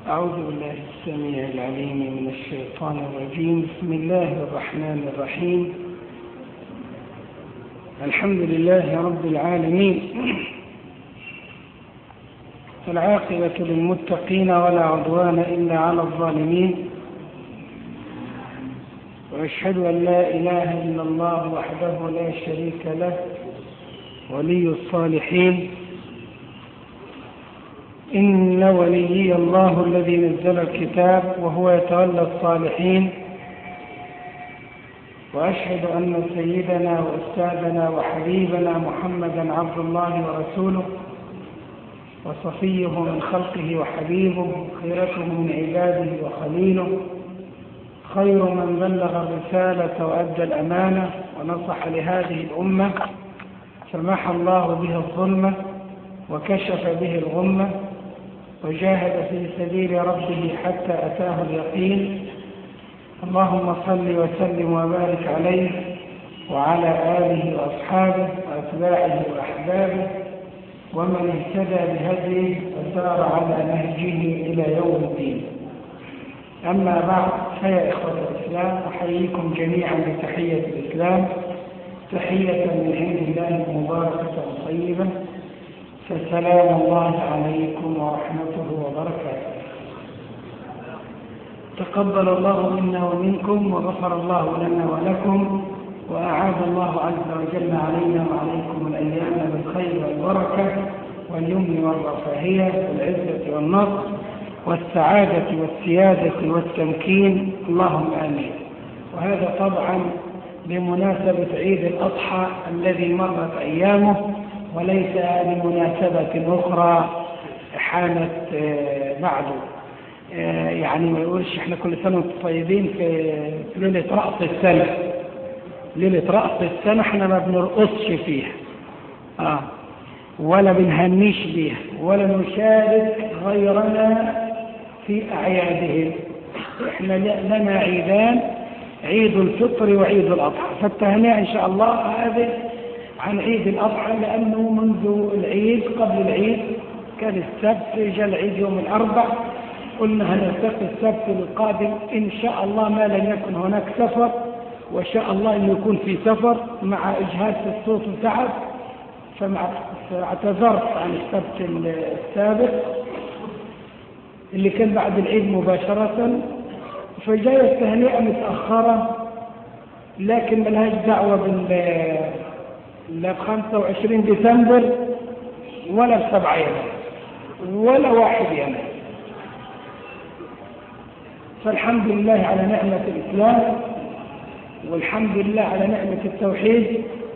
أعوذ بالله السميع العليم من الشيطان الرجيم. بسم الله الرحمن الرحيم. الحمد لله رب العالمين، العاقبة للمتقين ولا عدوان إلا على الظالمين، وأشهد أن لا إله إلا الله وحده لا شريك له ولي الصالحين. إن وليي الله الذي نزل الكتاب وهو يتولى الصالحين، وأشهد أن سيدنا وأستاذنا وحبيبنا محمدا عبد الله ورسوله وصفيه من خلقه وحبيبه، خيرته من عباده وخليله، خير من بلغ الرسالة وأدى الأمانة ونصح لهذه الأمة، فمحى الله به الظلمة وكشف به الغمة، وجاهد في سبيل ربه حتى أتاه اليقين. اللهم صل وسلم وبارك عليه وعلى آله وأصحابه وأتباعه وأحبابه ومن اهتدى بهديه وسار على نهجه إلى يوم الدين. أما بعد، فيا إخوة الإسلام، أحييكم جميعا بتحية الإسلام، تحية من عند الله مباركة طيبة، فسلام الله عليكم ورحمته وبركاته. تقبل الله منا ومنكم، وغفر الله لنا ولكم، وأعاد الله عز وجل علينا وعليكم الأيام بالخير والبركة واليمن والرفاهية والعزة والنصر والسعادة والسيادة والتمكين، اللهم آمين. وهذا طبعا بمناسبة عيد الأضحى الذي مرت أيامه، وليس لمناسبة أخرى حانت بعده. يعني ما يقولش احنا كل سنة وانتم طيبين في ليلة رأس السنة. ليلة رأس السنة احنا ما بنرقصش فيها ولا بنهنيش بيها ولا نشارك غيرنا في أعيادهم. احنا لنا عيدان، عيد الفطر وعيد الأضحى، فالتهنئة إن شاء الله هذه عن عيد الأضحى، لأنه منذ العيد قبل العيد كان السبت، جاء العيد يوم الأربع، قلنا هنلتقي السبت القادم إن شاء الله ما لن يكن هناك سفر، وشاء الله أن يكون في سفر مع إجهاد في الصوت وتعب، فاعتذرت عن السبت السابق اللي كان بعد العيد مباشرة، فجاء التهنئة متأخرة، لكن ملهاش دعوة لا ب 25 ديسمبر ولا ب 7 يناير ولا 1 يناير. فالحمد لله على نعمة الإسلام، والحمد لله على نعمة التوحيد،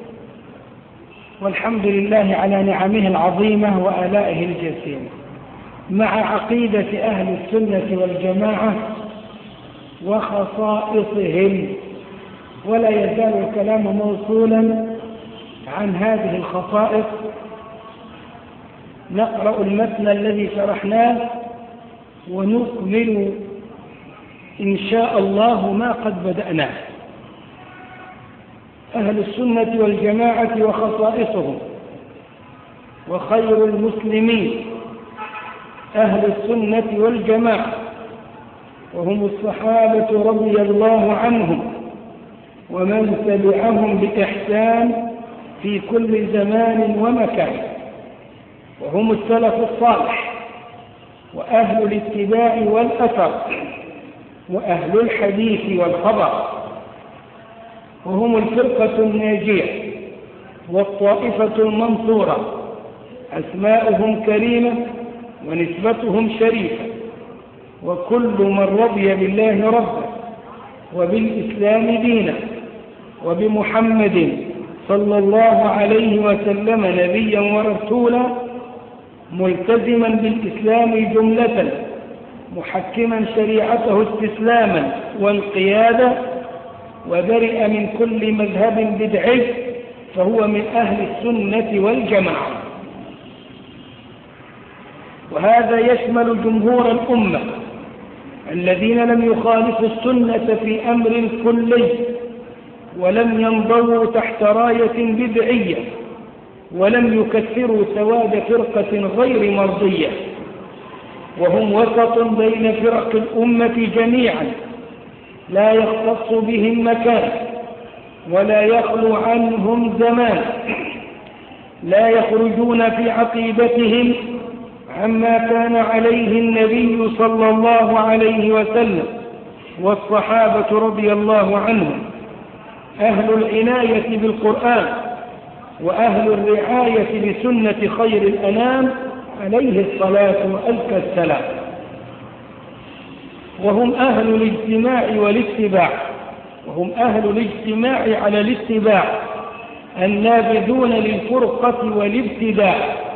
والحمد لله على نعمه العظيمة وآلائه الجسيمة، مع عقيدة أهل السنة والجماعة وخصائصهم. ولا يزال الكلام موصولا عن هذه الخصائص. نقرأ المتن الذي شرحناه ونكمل إن شاء الله ما قد بدأناه. أهل السنة والجماعة وخصائصهم. وخير المسلمين أهل السنة والجماعة، وهم الصحابة رضي الله عنهم ومن تبعهم بإحسان في كل زمان ومكان، وهم السلف الصالح وأهل الاتباع والأثر وأهل الحديث والخبر، وهم الفرقة الناجية والطائفة المنصورة، أسماؤهم كريمة ونسبتهم شريفة، وكل من رضي بالله ربا وبالإسلام دينا وبمحمد صلى الله عليه وسلم نبيا ورسولا، ملتزما بالإسلام جملة، محكما شريعته استسلاما وانقيادا، وبرئ من كل مذهب بدعي، فهو من أهل السنة والجماعة. وهذا يشمل جمهور الأمة الذين لم يخالفوا السنة في أمر كلي، ولم ينضووا تحت راية بدعية، ولم يكثروا سواد فرقة غير مرضية، وهم وسط بين فرق الأمة جميعا، لا يختص بهم مكان ولا يخلو عنهم زمان، لا يخرجون في عقيدتهم عما كان عليه النبي صلى الله عليه وسلم والصحابة رضي الله عنهم، أهل العناية بالقرآن وأهل الرعاية بسنة خير الأنام عليه الصلاة وأزكى السلام. وهم أهل الاجتماع والاتباع، وهم أهل الاجتماع على الاتباع النابذون للفرقة والابتداع،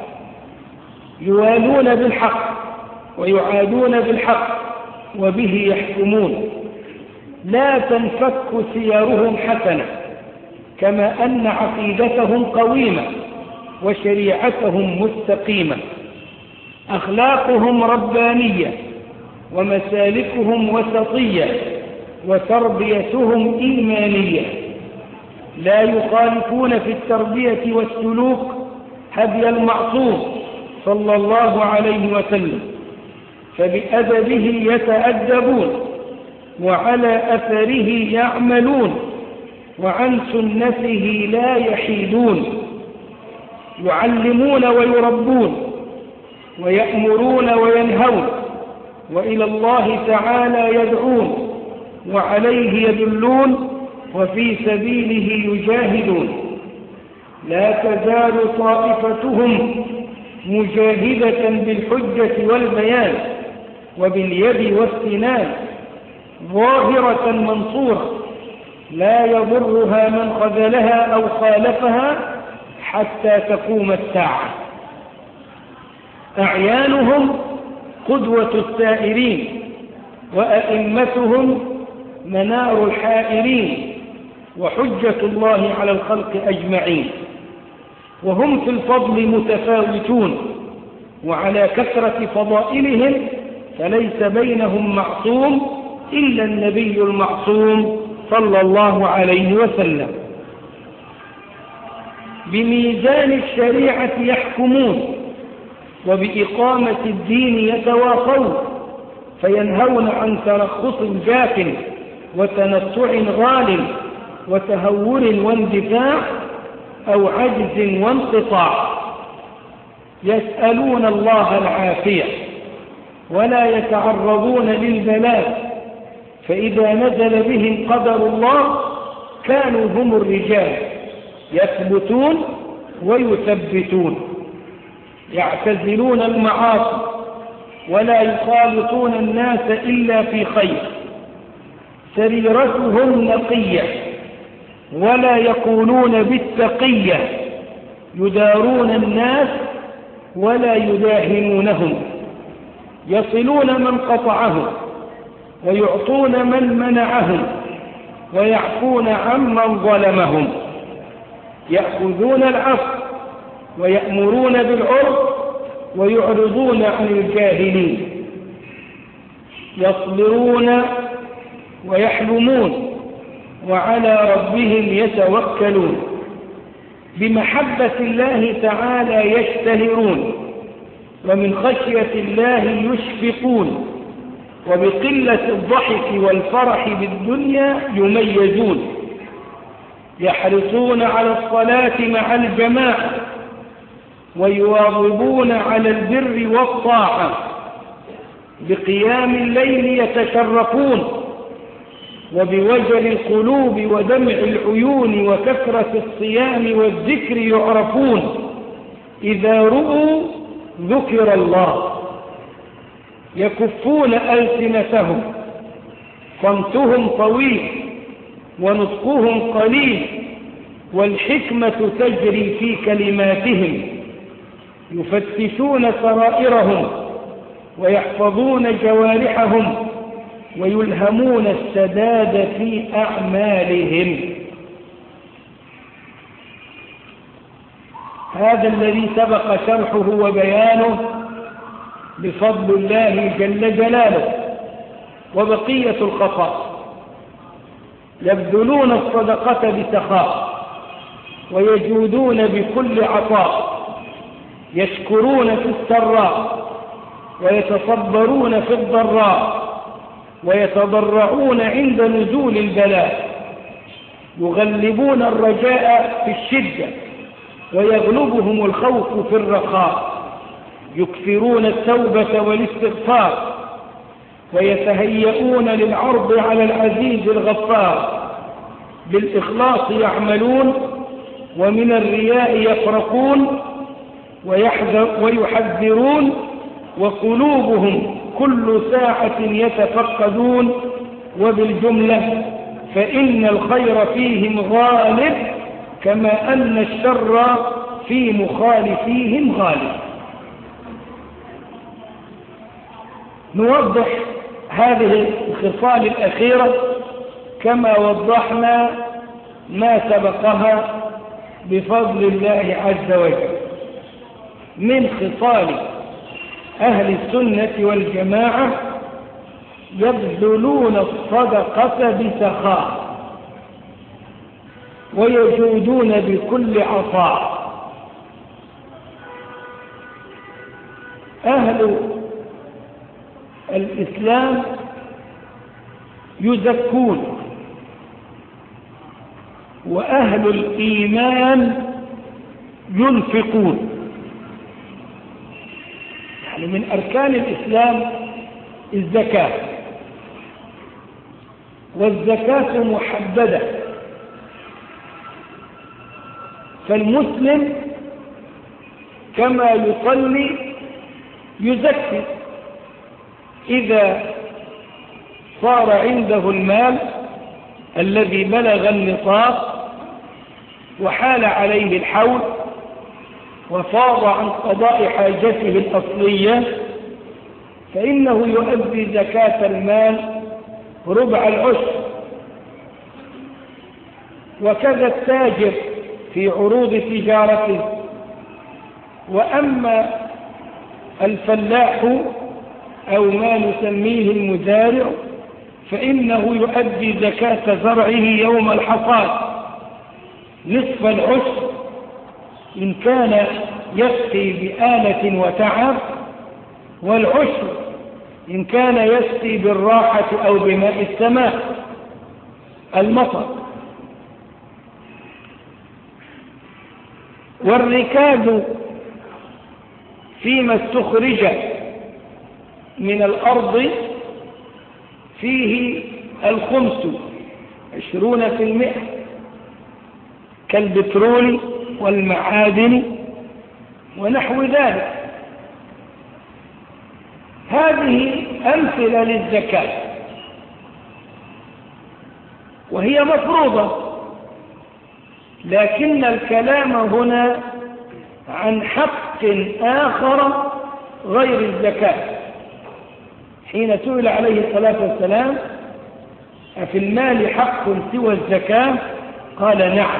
يوالون بالحق ويعادون بالحق وبه يحكمون، لا تنفك سيرهم حسنة، كما أن عقيدتهم قويمة وشريعتهم مستقيمة، أخلاقهم ربانية ومسالكهم وسطية وتربيتهم إيمانية، لا يخالفون في التربية والسلوك هدي المعصوم صلى الله عليه وسلم، فبأدبه يتأدبون وعلى أثره يعملون وعن سنته لا يحيدون، يعلمون ويربون ويأمرون وينهون، وإلى الله تعالى يدعون وعليه يدلون وفي سبيله يجاهدون. لا تزال طائفتهم مجاهدة بالحجة والبيان وباليد والسنان ظاهرة منصورة، لا يضرها من خذلها أو خالفها حتى تقوم الساعة. أعيانهم قدوة السائرين وأئمتهم منار الحائرين وحجة الله على الخلق أجمعين، وهم في الفضل متفاوتون، وعلى كثرة فضائلهم فليس بينهم معصوم إلا النبي المعصوم صلى الله عليه وسلم. بميزان الشريعة يحكمون وبإقامة الدين يتواصون، فينهون عن ترخص جاف وتنطع غال وتهور واندفاع أو عجز وانقطاع، يسألون الله العافية ولا يتعرضون للبلاء، فإذا نزل بهم قدر الله كانوا هم الرجال، يثبتون ويثبتون، يعتزلون المعاصي ولا يخالطون الناس إلا في خير، سريرتهم نقية ولا يقولون بالتقية، يدارون الناس ولا يداهنونهم، يصلون من قطعهم ويعطون من منعهم ويعفون عمن ظلمهم، يأخذون العفو ويأمرون بالعرف ويعرضون عن الجاهلين، يصبرون ويحلمون وعلى ربهم يتوكلون، بمحبة الله تعالى يشتهرون، ومن خشية الله يشفقون، وبقلة الضحك والفرح بالدنيا يميزون، يحرصون على الصلاة مع الجماعة ويواظبون على البر والطاعة، بقيام الليل يتشرفون، وبوجل القلوب ودمع العيون وكثرة الصيام والذكر يعرفون، إذا رؤوا ذكر الله، يكفون ألسنتهم، صمتهم طويل ونطقهم قليل، والحكمة تجري في كلماتهم، يفتشون سرائرهم ويحفظون جوارحهم ويلهمون السداد في أعمالهم. هذا الذي سبق شرحه وبيانه بفضل الله جل جلاله. وبقية الخطأ يبذلون الصدقة بسخاء ويجودون بكل عطاء، يشكرون في السراء ويتصبرون في الضراء ويتضرعون عند نزول البلاء، يغلبون الرجاء في الشدة ويغلبهم الخوف في الرخاء، يكثرون التوبة والاستغفار ويتهيئون للعرض على العزيز الغفار، بالإخلاص يعملون ومن الرياء يفرقون ويحذرون، وقلوبهم كل ساعة يتفقدون، وبالجملة فإن الخير فيهم غالب كما أن الشر في مخالفيهم غالب. نوضح هذه الخصال الأخيرة كما وضحنا ما سبقها بفضل الله عز وجل من خصال أهل السنة والجماعة: يبذلون الصدقة بسخاء ويجودون بكل عطاء. أهل الإسلام يزكون، وأهل الإيمان ينفقون. يعني من أركان الإسلام الزكاة، والزكاة محددة، فالمسلم كما يصلي يزكي إذا صار عنده المال الذي بلغ النصاب وحال عليه الحول وفاض عن قضاء حاجته الأصلية، فإنه يؤدي زكاة المال ربع العشر. وكذا التاجر في عروض تجارته. وأما الفلاح أو ما نسميه المزارع فإنه يؤدي زكاة زرعه يوم الحصاد نصف العشر إن كان يسقي بآلة وتعب، والعشر إن كان يسقي بالراحة أو بماء السماء المطر. والركاز فيما استخرج من الأرض فيه 25% كالبترول والمعادن ونحو ذلك. هذه أمثلة للزكاة وهي مفروضة، لكن الكلام هنا عن حق آخر غير الزكاة. حين سئل عليه الصلاة والسلام: أفي المال حق سوى الزكاة؟ قال: نعم.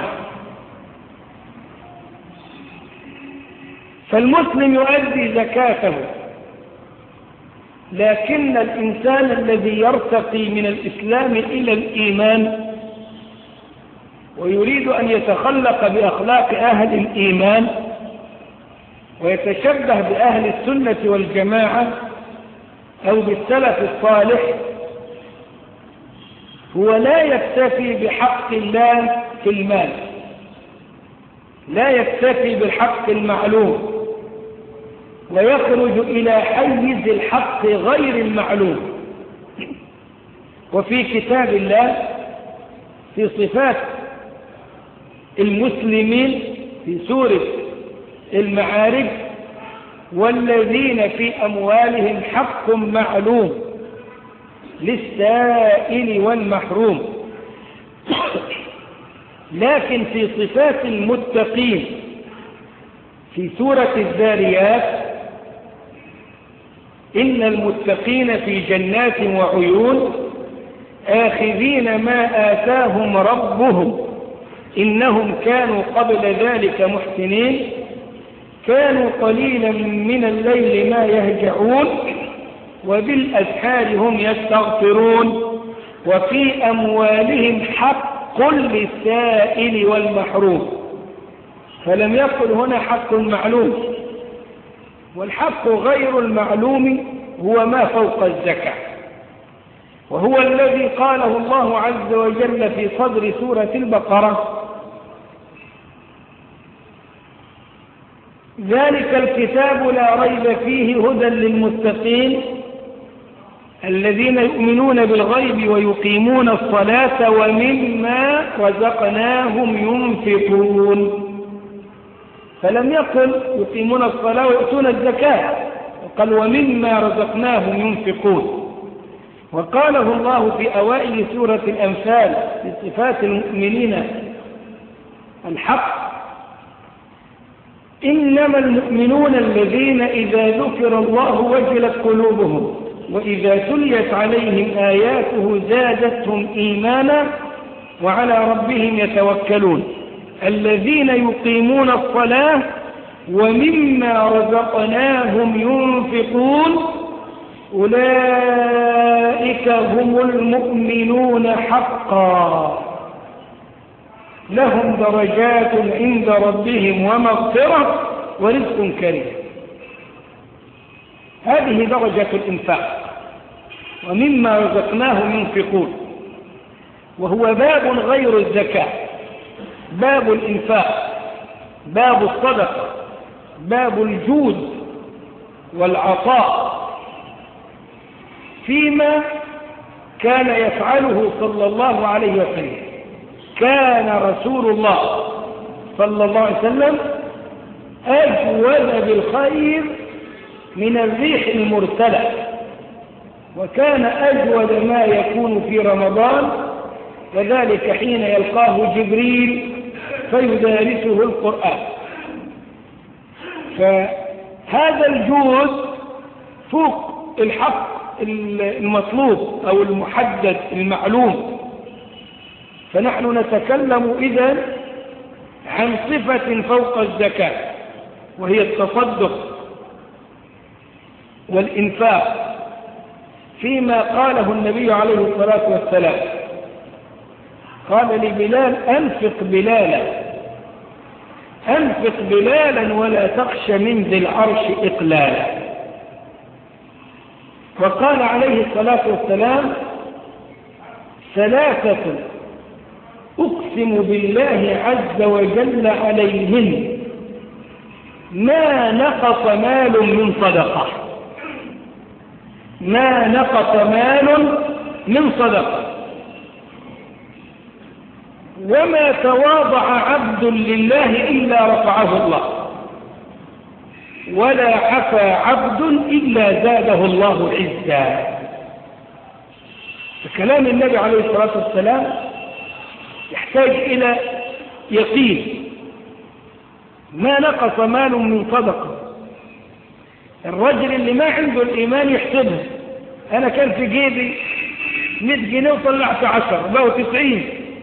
فالمسلم يؤدي زكاته، لكن الإنسان الذي يرتقي من الإسلام إلى الإيمان ويريد أن يتخلق بأخلاق أهل الإيمان ويتشبه بأهل السنة والجماعة أو بالسلف الصالح، هو لا يكتفي بحق الله في المال، لا يكتفي بالحق المعلوم، ويخرج إلى حيز الحق غير المعلوم. وفي كتاب الله في صفات المسلمين في سورة المعارج: والذين في أموالهم حق معلوم للسائل والمحروم. لكن في صفات المتقين في سورة الذاريات: إن المتقين في جنات وعيون آخذين ما آتاهم ربهم إنهم كانوا قبل ذلك محسنين كانوا قليلا من الليل ما يهجعون وبالأسحار هم يستغفرون وفي أموالهم حق للسائل والمحروم. فلم يقل هنا حق معلوم، والحق غير المعلوم هو ما فوق الزكاة، وهو الذي قاله الله عز وجل في صدر سورة البقرة: ذلك الكتاب لا ريب فيه هدى للمتقين الذين يؤمنون بالغيب ويقيمون الصلاة ومما رزقناهم ينفقون. فلم يقل يقيمون الصلاة ويؤتون الزكاة، قال ومما رزقناهم ينفقون. وقاله الله في أوائل سورة الأنفال في صفات المؤمنين الحق: إنما المؤمنون الذين إذا ذكر الله وجلت قلوبهم وإذا تليت عليهم آياته زادتهم إيمانا وعلى ربهم يتوكلون الذين يقيمون الصلاة ومما رزقناهم ينفقون أولئك هم المؤمنون حقا لهم درجات عند ربهم ومغفرة ورزق كريم. هذه درجة الإنفاق، ومما رزقناهم ينفقون، وهو باب غير الزكاة، باب الإنفاق، باب الصدقة، باب الجود والعطاء فيما كان يفعله صلى الله عليه وسلم. كان رسول الله صلى الله عليه وسلم أجود بالخير من الريح المرسلة، وكان أجود ما يكون في رمضان، وذلك حين يلقاه جبريل فيدارسه القرآن. فهذا الجود فوق الحق المطلوب أو المحدد المعلوم. فنحن نتكلم إذن عن صفة فوق الزكاة، وهي التصدق والإنفاق فيما قاله النبي عليه الصلاة والسلام. قال لبلال: أنفق بلالا ولا تخش من ذي العرش إقلالا. وقال عليه الصلاة والسلام: ثلاثة أقسم بالله عز وجل عليهن ما نقص مال من صدقة، ما نقص مال من صدقة، وما تواضع عبد لله إلا رفعه الله، ولا عفا عبد إلا زاده الله عزا. فكلام النبي عليه الصلاة والسلام يحتاج إلى يقين. ما نقص مال من صدقة. الرجل اللي ما عنده الإيمان يحسبها: أنا كان في جيبي 100 جنيه وطلعت 10 بقوا 90.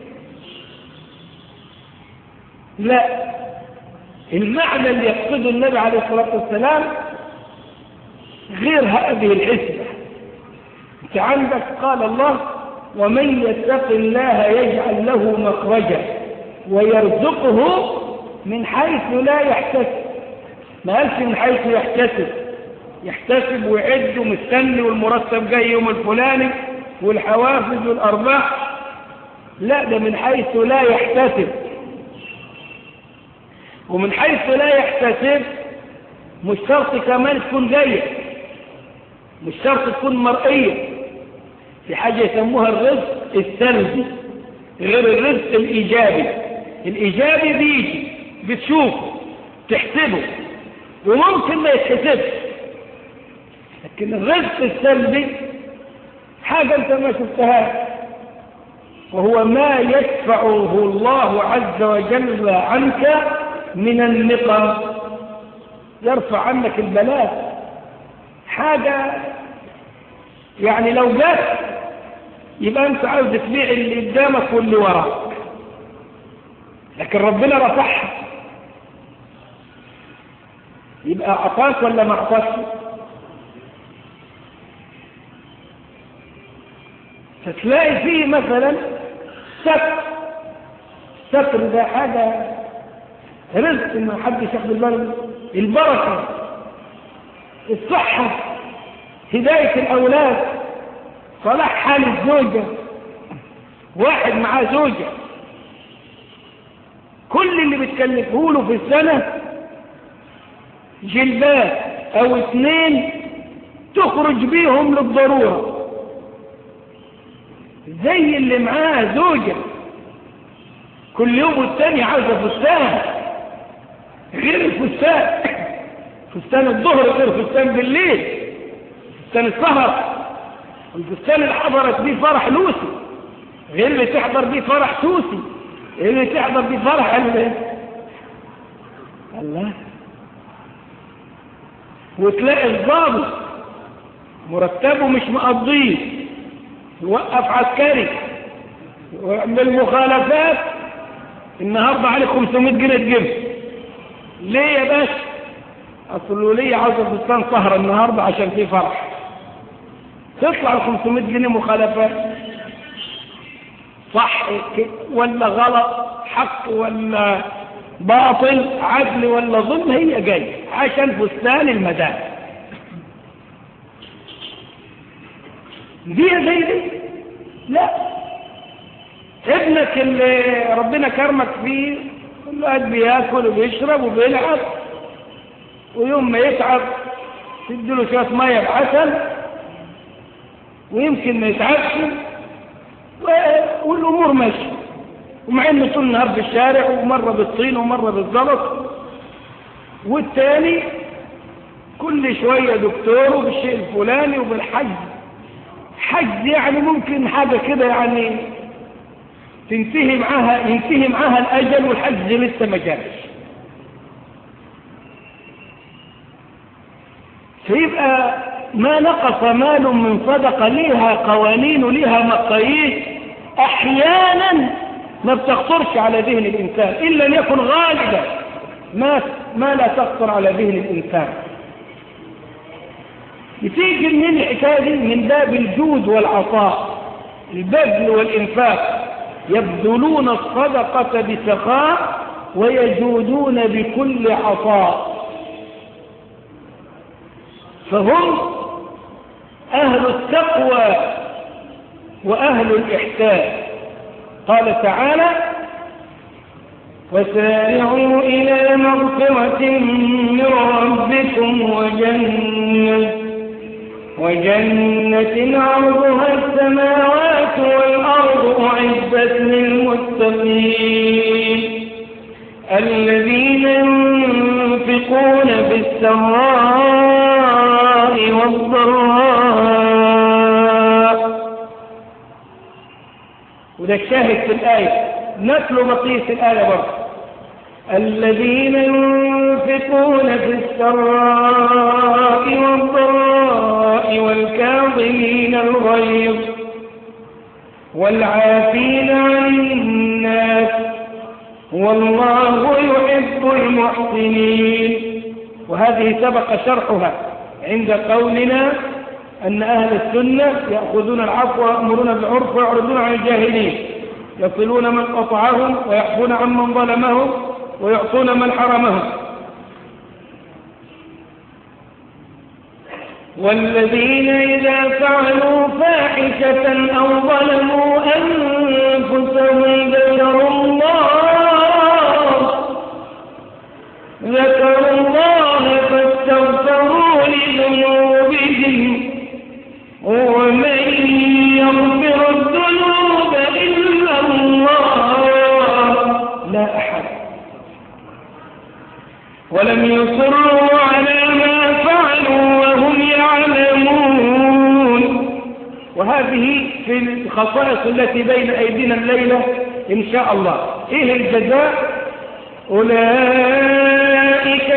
لا، المعنى اللي يقصده النبي عليه الصلاة والسلام غير هذه الحسبة. انت عندك قال الله: ومن يتق الله يجعل له مخرجا ويرزقه من حيث لا يحتسب. ما قالش من حيث يحتسب ويعد ومستني والمرتب جاي يوم الفلاني والحوافز والأرباح. لا، ده من حيث لا يحتسب. ومن حيث لا يحتسب مش شرط كمان تكون جاية، مش شرط تكون مرئية. في حاجة يسموها الرزق السلبي غير الرزق الإيجابي. الإيجابي بيجي بتشوفه تحسبه وممكن ما يتحسبش، لكن الرزق السلبي حاجة أنت ما شفتها، وهو ما يدفعه الله عز وجل عنك من النقم، يرفع عنك البلاء. حاجة يعني لو جات يبقى أنت عاوز تبيع اللي قدامك واللي وراك، لكن ربنا رفعها، يبقى أعطاك ولا ما أعطاك؟ فتلاقي فيه مثلا ستر ده حاجة رزق ما حدش ياخد باله. البركة الصحة، هداية الأولاد، صلاح حال الزوجة. واحد معاه زوجة كل اللي بتكلفه له في السنة جلباب أو 2 تخرج بيهم للضرورة، زي اللي معاه زوجة كل يوم والتاني عايزة فستان غير الفستان، فستان الظهر غير فستان بالليل، فستان السهر، والفستان اللي حضرت بيه فرح لوسي غير اللي تحضر بيه فرح سوسي، غير اللي تحضر بيه فرح الله. وتلاقي الضابط مرتبه مش مقضيه، يوقف عسكري ويعمل مخالفات، النهارده عليك 500 جنيه تجيبها. ليه يا باشا؟ اصل ليه عاوز فستان سهره النهارده عشان في فرح، تطلع ال 500 جنيه مخالفات. صح ولا غلط، حق ولا باطل، عدل ولا ظلم، هي جايه عشان فستان المدام. دي زي دي. لا، ابنك اللي ربنا كرمك فيه كل واحد بياكل وبيشرب وبيلعب، ويوم ما يتعب تديله شويه ميه بعسل ويمكن ما يتعبش والامور ماشيه، ومع انه طول النهار في الشارع ومره بالطين ومره بالزلط، والتاني كل شويه دكتور وبالشيء الفلاني وبالحج. حج يعني ممكن حاجه كده يعني ينتهي معاها الاجل والحج لسه ما جاش. فيبقى ما نقص مال من صدقه، ليها قوانين وليها مقاييس احيانا ما بتخطرش على ذهن الانسان الا ان يكن غالبا ما لا تخطر على ذهن الانسان. بتيجي من الحكايه دي من باب الجود والعطاء، البذل والانفاق، يبذلون الصدقه بسخاء ويجودون بكل عطاء، فهم اهل التقوى واهل الاحسان. قال تعالى: وسارعوا إلى مغفرة من ربكم وجنة عرضها السماوات والأرض أعدت للمتقين الذين ينفقون بالسراء والضراء. وده الشاهد في الآية، نتلو بقية الآية برضه. الذين ينفقون في السراء والضراء والكاظمين الغيظ والعافين عن الناس والله يحب المحسنين. وهذه سبق شرحها عند قولنا أن أهل السنة يأخذون العفو ويأمرون بالعرف ويعرضون عن الجاهلين، يصلون من قطعهم ويعفون عن من ظلمهم ويعطون من حرمهم. والذين إذا فعلوا فاحشة أو ظلموا أنفسهم ذكروا الله فاستغفروا لذنوبهم ومن يغفر الذنوب إلا الله لا أحد ولم يصروا على ما فعلوا وهم يعلمون. وهذه في الخصائص التي بين أيدينا الليلة إن شاء الله. إيه الجزاء؟ أولئك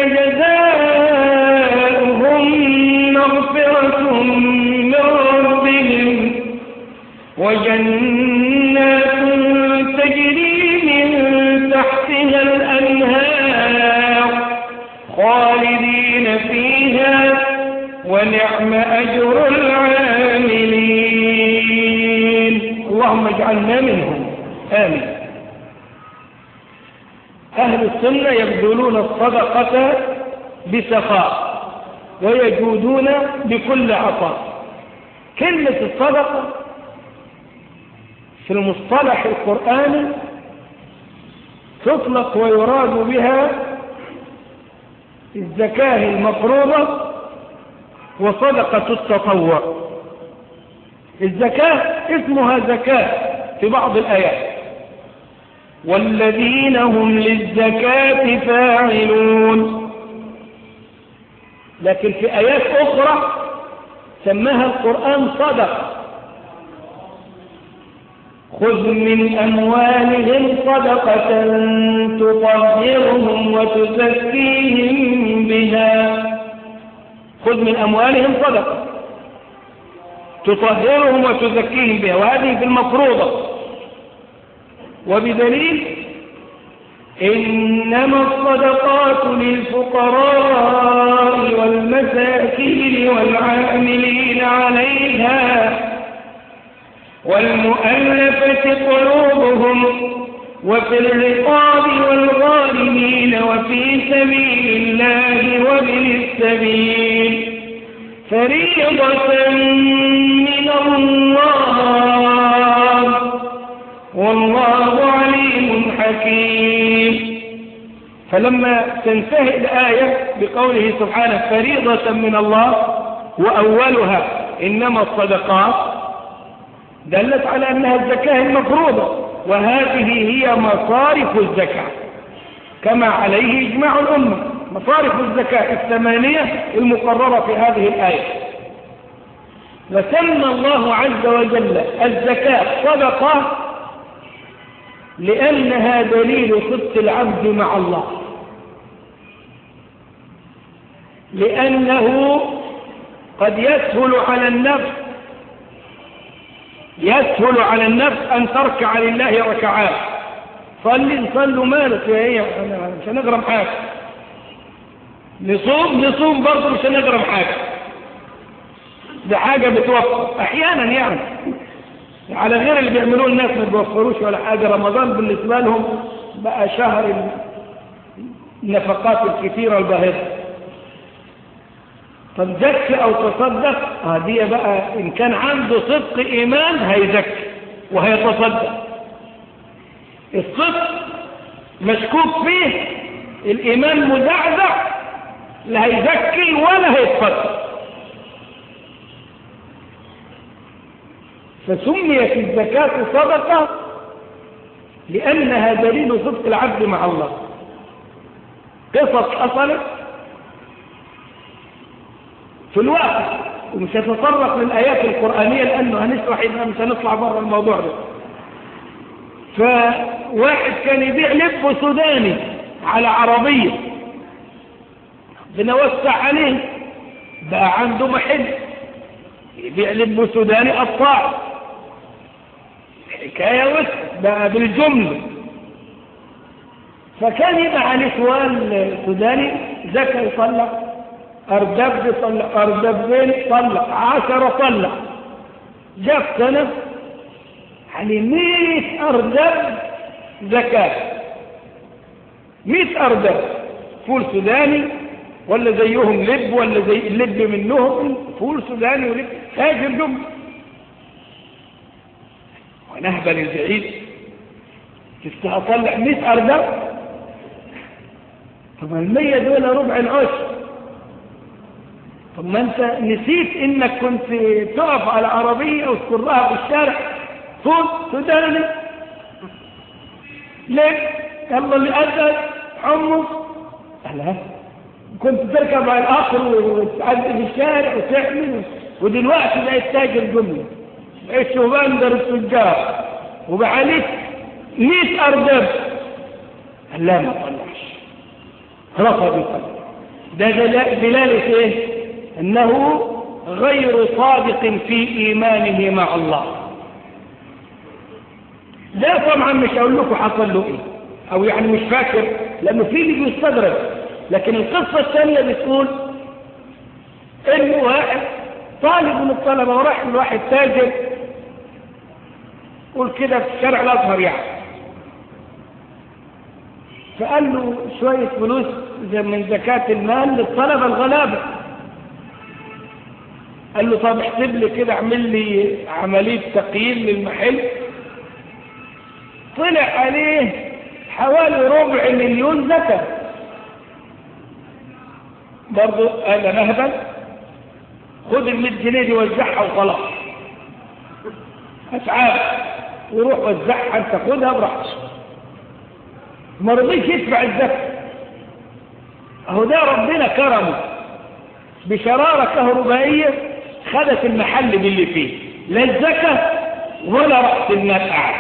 جزاؤهم مغفرة من ربهم وجنات تجري من تحتها الأنهار خالدين فيها ونعم أجر العاملين. اللهم اجعلنا منهم، آمين. أهل السنة يبذلون الصدقة بسخاء، ويجودون بكل عطاء. كلمة الصدقة في المصطلح القرآني تطلق ويراد بها الزكاة المفروضة وصدقة التطوع. الزكاة اسمها زكاة في بعض الآيات، والذين هم للزكاة فاعلون، لكن في آيات أخرى سماها القرآن صدقة. خذ من أموالهم صدقة تطهرهم وتزكيهم بها. خذ من أموالهم صدقة تطهرهم وتزكيهم بها، وهذه في المفروضة. وبدليل إنما الصدقات للفقراء والمساكين والعاملين عليها والمؤلفة قلوبهم وفي الرقاب والغارمين وفي سبيل الله وابن السبيل فريضة من الله والله عليم حكيم. فلما تنتهي الآية بقوله سبحانه فريضة من الله وأولها إنما الصدقات، دلت على أنها الزكاة المفروضة، وهذه هي مصارف الزكاة كما عليه إجماع الأمة. مصارف الزكاة الثمانية المقررة في هذه الآية. وسمى الله عز وجل الزكاة صدقة لأنها دليل صدق العبد مع الله، لأنه قد يسهل على النفس أن تركع لله ركعات. نصلوا مالك يا هي مش هنغرم حاجة، نصوم برضه مش هنغرم حاجة، ده حاجة بتوفر أحيانا يعني على غير اللي بيعملوه الناس ما بيوفروش ولا حاجة. رمضان بالنسبة لهم بقى شهر النفقات الكثيرة الباهظة. طب زكي أو تصدق، دي بقى إن كان عنده صدق إيمان هيزكي وهيتصدق. الصدق مشكوك فيه، الإيمان مزعزع، لا هيزكي ولا هيتصدق. فسميت الزكاة صدقة لأنها دليل صدق العبد مع الله. قصص حصلت في الواقع، ومش هتطرق للآيات القرآنية لأنه هنشرح إذا مش هنطلع بره الموضوع ده. فواحد كان يبيع لب سوداني على عربية، بنوسع عليه بقى عنده محل يبيع لب سوداني قطاع، حكاية وسط بقى بالجملة. فكان يبقى عليه سؤال سوداني زكا يطلع، أردب يطلع، أردبين يطلع، 10 طلع. جاب سنة عليه 100 أردب زكاة، 100 أردب فول سوداني ولا زيهم لب ولا زي اللب منهم، فول سوداني ولب، تاجر جمله. ونهبل البعيد تستطلع 100 أردب. طب 100 دول ربع العشر. طب ما انت نسيت انك كنت تقف على عربية وتكرها في الشارع فول سوداني لب، يلا اللي أدت حمص، أهلا كنت تركب على الآخر وتعدي في الشارع وتعمل. ودلوقتي بقيت تاجر جملة، بقيت شوفاندر التجار وبعليك 100 أردب. لا ما طلعش، رفض يطلع. ده دلالة ايه؟ انه غير صادق في ايمانه مع الله. ده طبعا مش هقول لكم حصل له ايه، او يعني مش فاكر لانه في اللي بيستدرج. لكن القصة الثانية بتقول انه واحد طالب من الطلبة وراح لواحد تاجر، قول كده في شارع الازهر يعني، فقال له شوية فلوس من زكاة المال للطلبة الغلابة. قال له طب احسب لي كده، اعمل لي عملية تقييم للمحل. طلع عليه حوالي 250,000 زكاة. برضه قال انا اهبل، خد ال 100 جنيه دي وزعها وخلاص، اسعار وروح وزعها انت، خدها براحتك. ما رضيش يدفع الزكاة. اهو ده ربنا كرمه بشرارة كهربائية خدت المحل باللي فيه، لا الزكاة ولا رأس المال قاعد.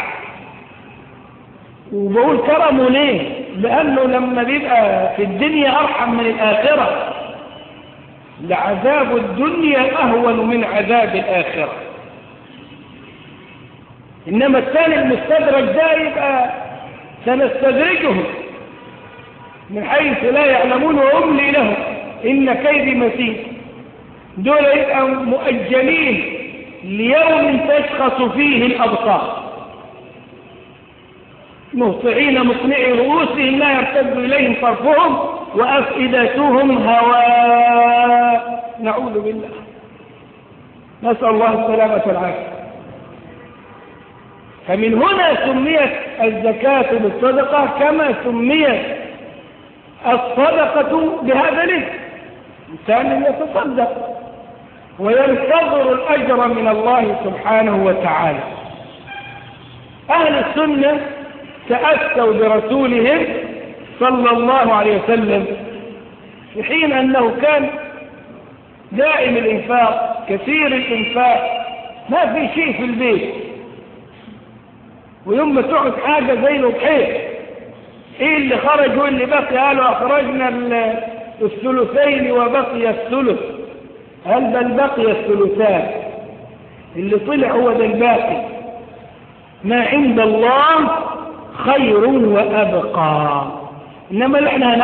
وبقول كرمه ليه؟ لأنه لما بيبقى في الدنيا أرحم من الآخرة، لعذاب الدنيا أهون من عذاب الآخرة. إنما الثاني المستدرج ده يبقى سنستدرجهم من حيث لا يعلمون وأملي لهم إن كيدي متين. دول يبقى مؤجلين ليوم تشخص فيه الأبصار، مهطعين مقنعي رؤوسهم لا يرتد إليهم طرفهم وأفئدتهم هواء. نعوذ بالله، نسأل الله السلامة والعافية. فمن هنا سميت الزكاة بالصدقة كما سميت الصدقة بهذا الاسم. الإنسان يتصدق وينتظر الأجر من الله سبحانه وتعالى. أهل السنة تأسوا برسولهم صلى الله عليه وسلم في حين أنه كان دائم الإنفاق، كثير الإنفاق، ما في شيء في البيت، ويوم ما تقعد حاجة زي الأضحية، إيه اللي خرج واللي بقي؟ قالوا أخرجنا الثلثين وبقي الثلث. هل بل بقي الثلثان، اللي طلع هو ده الباقي. ما عند الله خير وأبقى. إنما اللي احنا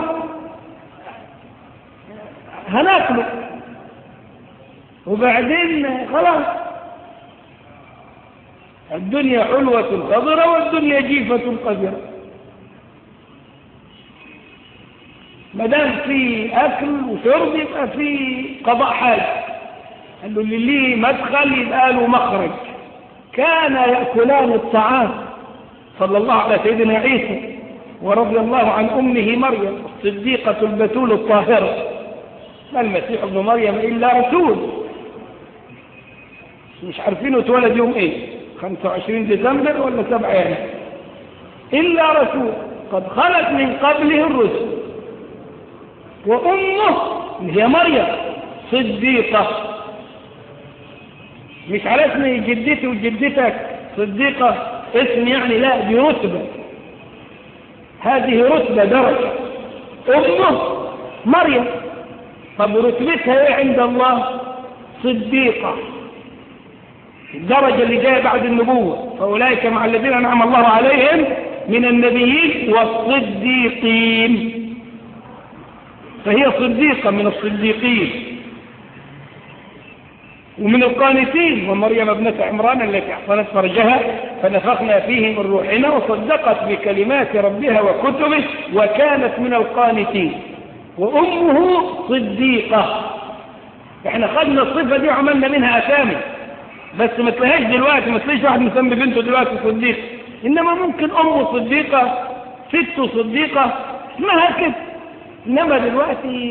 هناكله وبعدين خلاص. الدنيا حلوة خضرة والدنيا جيفة قذرة. ما دام في أكل وشرب يبقى في قضاء حاجة. قال له اللي ليه مدخل يبقى له مخرج. كان يأكلان الطعام صلى الله على سيدنا عيسى ورضي الله عن أمه مريم الصديقة البتول الطاهرة. ما المسيح ابن مريم إلا رسول، مش عارفينه اتولد يوم ايه، 25 ديسمبر ولا 7 يعني، إلا رسول قد خلت من قبله الرسل. وأمه هي مريم صديقة، مش على اسم جدتي وجدتك صديقة اسم يعني، لا دي رتبة، هذه رتبة درجة. أمه مريم، طب رتبتها ايه عند الله؟ صديقة، الدرجة اللي جاية بعد النبوة. فأولئك مع الذين أنعم الله عليهم من النبيين والصديقين. فهي صديقة من الصديقين ومن القانتين. ومريم ابنة عمران التي احصنت فرجها فنفخنا فيه من روحنا وصدقت بكلمات ربها وكتبه وكانت من القانتين. وأمه صديقة. احنا خدنا الصفة دي وعملنا منها أسامي، بس ما تلاقيش دلوقتي، ما تلاقيش واحد مسمي بنته دلوقتي صديقة. إنما ممكن أمه صديقة، ست صديقة، اسمها كده. إنما دلوقتي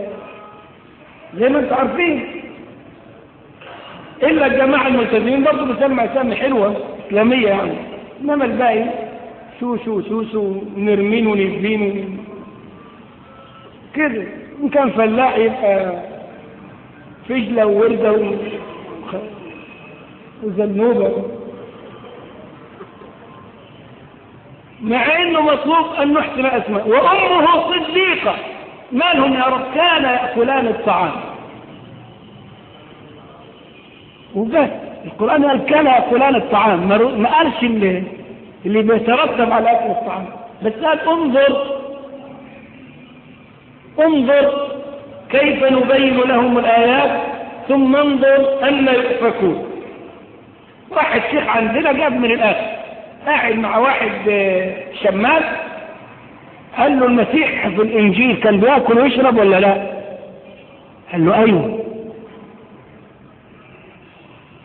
زي ما انتم عارفين إلا الجماعة الملتزمين برضه بيسمى أسامي حلوة إسلامية يعني. إنما الباقي شو نرمين ونزين كده. إن كان فلاح يبقى فجلة ووردة وزنوبة، مع إنه مطلوب أن نحسن أسماء. وأمه صديقة، ما لهم يا رب؟ كان يأكلان الطعام. وبس القرآن قال كان يأكلان الطعام، ما قالش اللي بيترتب على أكل الطعام، بس قال انظر كيف نبين لهم الآيات ثم انظر أن يؤفكون. واحد شيخ عندنا جاب من الآخر، قاعد مع واحد شمال، قال له المسيح في الإنجيل كان بيأكل ويشرب ولا لا؟ قال له أيوه.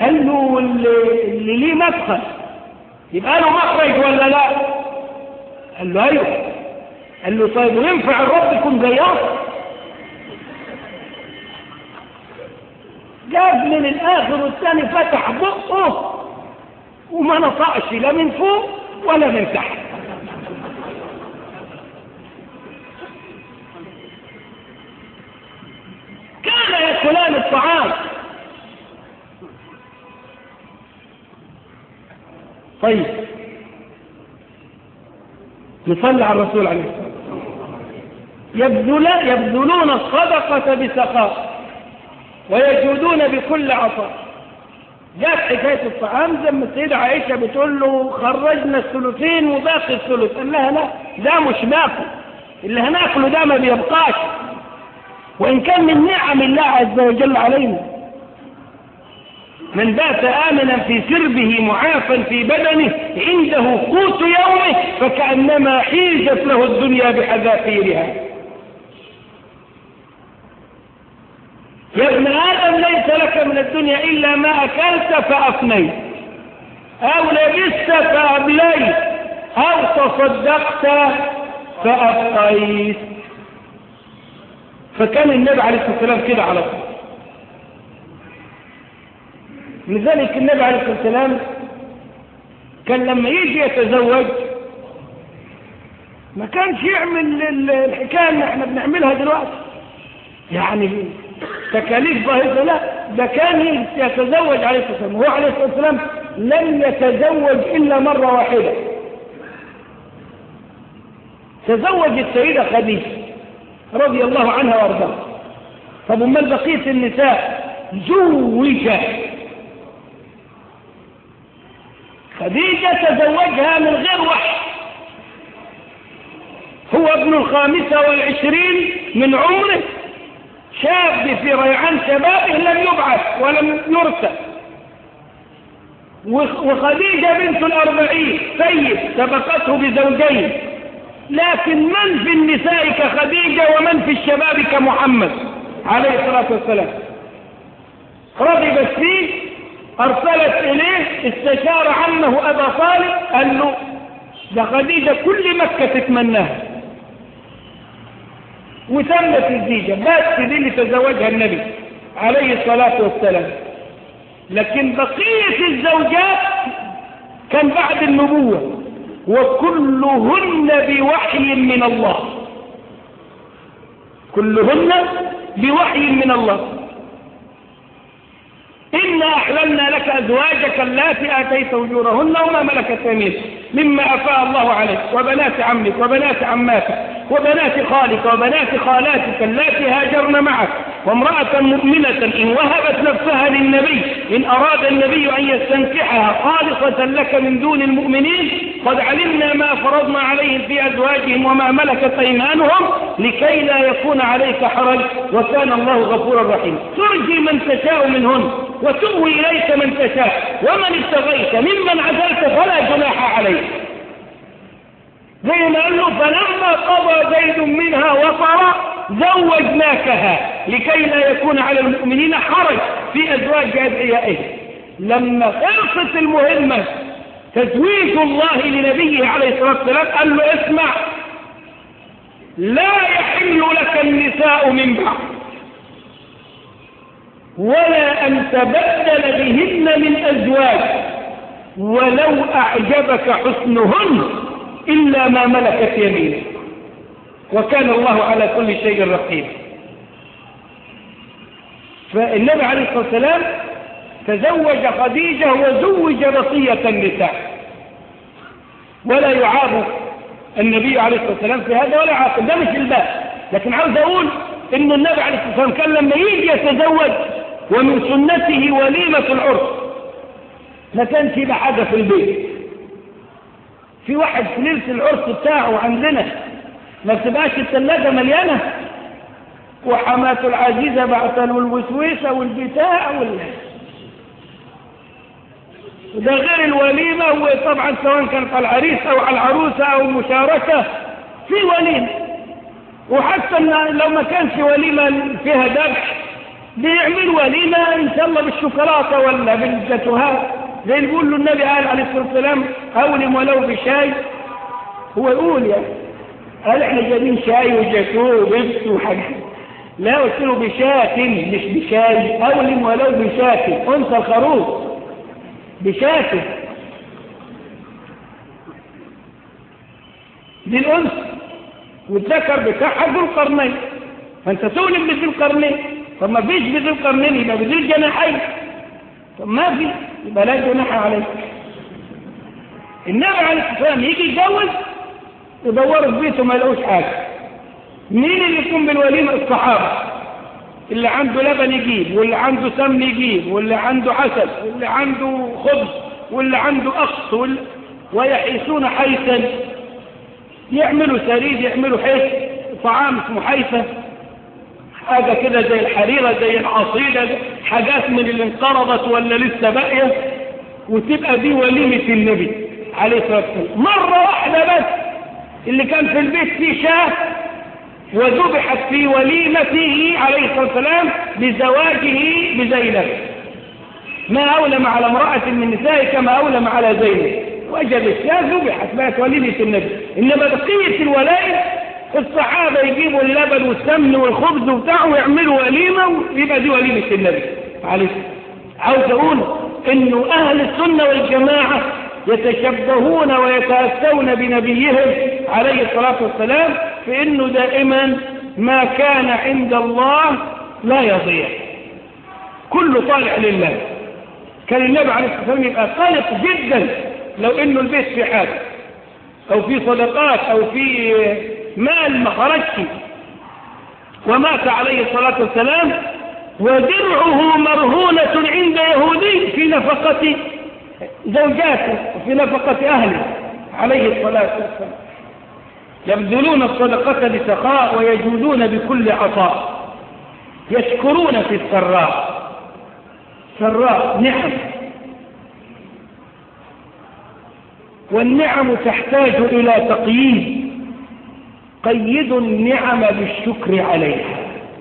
قال له اللي ليه مدخل يبقى له مخرج ولا لا؟ قال له ايوه. قال له طيب وينفع الرب يكون جياص؟ جاب من الاخر والثاني فتح بقه وما نطقش لا من فوق ولا من تحت. كان ياكلان الطعام. طيب نصلي على الرسول عليه الصلاة والسلام. يبذلون الصدقة بسخاء ويجودون بكل عطاء. جاءت حكاية الطعام زي ما السيدة عائشة بتقول له خرجنا الثلثين وباقي الثلث. قال لها لا، ده مش ناكل، اللي هناكله ده ما بيبقاش، وإن كان من نعم الله عز وجل علينا. من بات آمنا في سربه معافا في بدنه عنده قوت يومه فكأنما حيزت له الدنيا بحذافيرها. يا ابن آدم ليس لك من الدنيا إلا ما أكلت فأفنيت، أو لبست فأبليت، أو تصدقت فأبقيت. فكان النبي عليه الصلاة والسلام كده على طول. لذلك النبي عليه الصلاة والسلام كان لما يجي يتزوج ما كانش يعمل الحكاية اللي احنا بنعملها دلوقتي، يعني تكاليف باهظة، لا، ده كان يتزوج عليه الصلاة والسلام. وهو عليه الصلاة والسلام لم يتزوج إلا مرة واحدة، تزوج السيدة خديجة رضي الله عنها وارضاها. طب امال بقية النساء زوج خديجة تزوجها من غير وحي، هو ابن 25 من عمره، شاب في ريعان شبابه، لم يبعث ولم يرسل. وخديجة بنت 40 سيد سبقته بزوجين، لكن من في النساء كخديجة ومن في الشباب كمحمد عليه الصلاة والسلام. رغبت فيه، أرسلت إليه، استشار عمه أبا طالب، قال له ده خديجة كل مكة تتمناها، وتمت الزيجة، بس دي اللي تزوجها النبي عليه الصلاة والسلام. لكن بقية الزوجات كان بعد النبوة، وكلهن بوحي من الله، كلهن بوحي من الله. إنا أحللنا لك أزواجك اللاتي آتيت أجورهن وما ملكت يمينك مما أفاء الله عليك، وبنات عمك وبنات عماتك وبنات خالك وبنات خالاتك اللاتي هاجرن معك، وامرأة مؤمنة إن وهبت نفسها للنبي إن أراد النبي أن يستنكحها خالصة لك من دون المؤمنين قد علمنا ما فرضنا عليهم في أزواجهم وما ملكت أيمانهم لكي لا يكون عليك حرج وكان الله غفورا رحيما. ترجي من تشاء منهن وتؤوي إليك من تشاء ومن ابتغيت ممن عزلت فلا جناح عليك. زي ما قال له فلما قضى زيد منها وطرا زوجناكها لكي لا يكون على المؤمنين حرج في أزواج أدعيائهم. لما خلصت المهمة تزويج الله لنبيه عليه الصلاة والسلام قال له اسمع، لا يحل لك النساء من بعد ولا أن تبدل بهن من أزواج ولو أعجبك حسنهن إلا ما ملكت يمينك وكان الله على كل شيء رقيب. فالنبي عليه الصلاة والسلام تزوج خديجة وزوج بقية النساء، ولا يعاب النبي عليه الصلاة والسلام في هذا ولا عاقل، ده مش الباب. لكن عاوز أقول إن النبي عليه الصلاة والسلام كان لما يجي يتزوج ومن سنته وليمة العرس ما كانش يبقى حاجة في البيت. في واحد في ليلة العرس بتاعه عندنا ما بتبقاش الثلاجة مليانة وحماته العزيزة بعتله الوسويسة والبتاع وده غير الوليمة. وطبعا سواء كانت على العريس أو على العروسة أو مشاركة في وليمة، وحتى لو ما كانش وليمة فيها ذبح بيعملوا وليمة إن شاء الله بالشوكولاتة ولا بالجاتوهات، زي اللي بيقول له النبي قال عليه الصلاة والسلام أولم ولو بشاي. هو يقول يعني قال احنا جايبين شاي وجاتوه وبيبس وحاجات، لا قلت له بشات مش بشاي. أولم ولو بشات، أنثى الخروف بشات دي الأنثى، والذكر بتاعها ذو القرنين، فأنت تولم بذو القرنين. طب ما فيش بذو القرنين يبقى بذو الجناحين، طب ما في يبقى لا جناح عليك. النبي عليه الصلاة والسلام يجي يتجوز يدوروا في بيته ما يلاقوش حاجة. مين اللي يكون بالوليمة؟ الصحابة. اللي عنده لبن يجيب، واللي عنده سمن يجيب، واللي عنده عسل، واللي عنده خبز، واللي عنده أقص، ويحيسون حيثا، يعملوا سريد، يعملوا حيث طعام اسمه حيثة، حاجة كده زي الحريرة زي العصيدة، حاجات من اللي انقرضت ولا لسه باقية، وتبقى دي وليمة النبي عليه الصلاة والسلام. مرة واحدة بس اللي كان في البيت فيه شاة وذبحت في وليمته عليه الصلاة والسلام بزواجه بزينب. ما أولم على امرأة من نسائه كما أولم على زينب، وجد الشاة ذبحت بقت وليمة النبي. إنما بقية الولائم الصحابة يجيبوا اللبن والسمن والخبز وبتاعه ويعملوا وليمة ويبقى دي وليمة النبي عليه الصلاة والسلام. عاوز أقول إنه أهل السنة والجماعة يتشبهون ويتأسون بنبيهم عليه الصلاة والسلام في إنه دائما ما كان عند الله لا يضيع، كله طالع لله. كان النبي عليه الصلاة والسلام يبقى قلق جدا لو إنه البيت في حاجة أو في صدقات أو في مال ما خرجش، ومات عليه الصلاة والسلام ودرعه مرهونة عند يهودي في نفقة زوجاته وفي نفقة أهله عليه الصلاة والسلام. يبذلون الصدقة بسخاء ويجودون بكل عطاء، يشكرون في السراء. سراء نعم، والنعم تحتاج إلى تقييد. قيدوا النعم بالشكر عليها،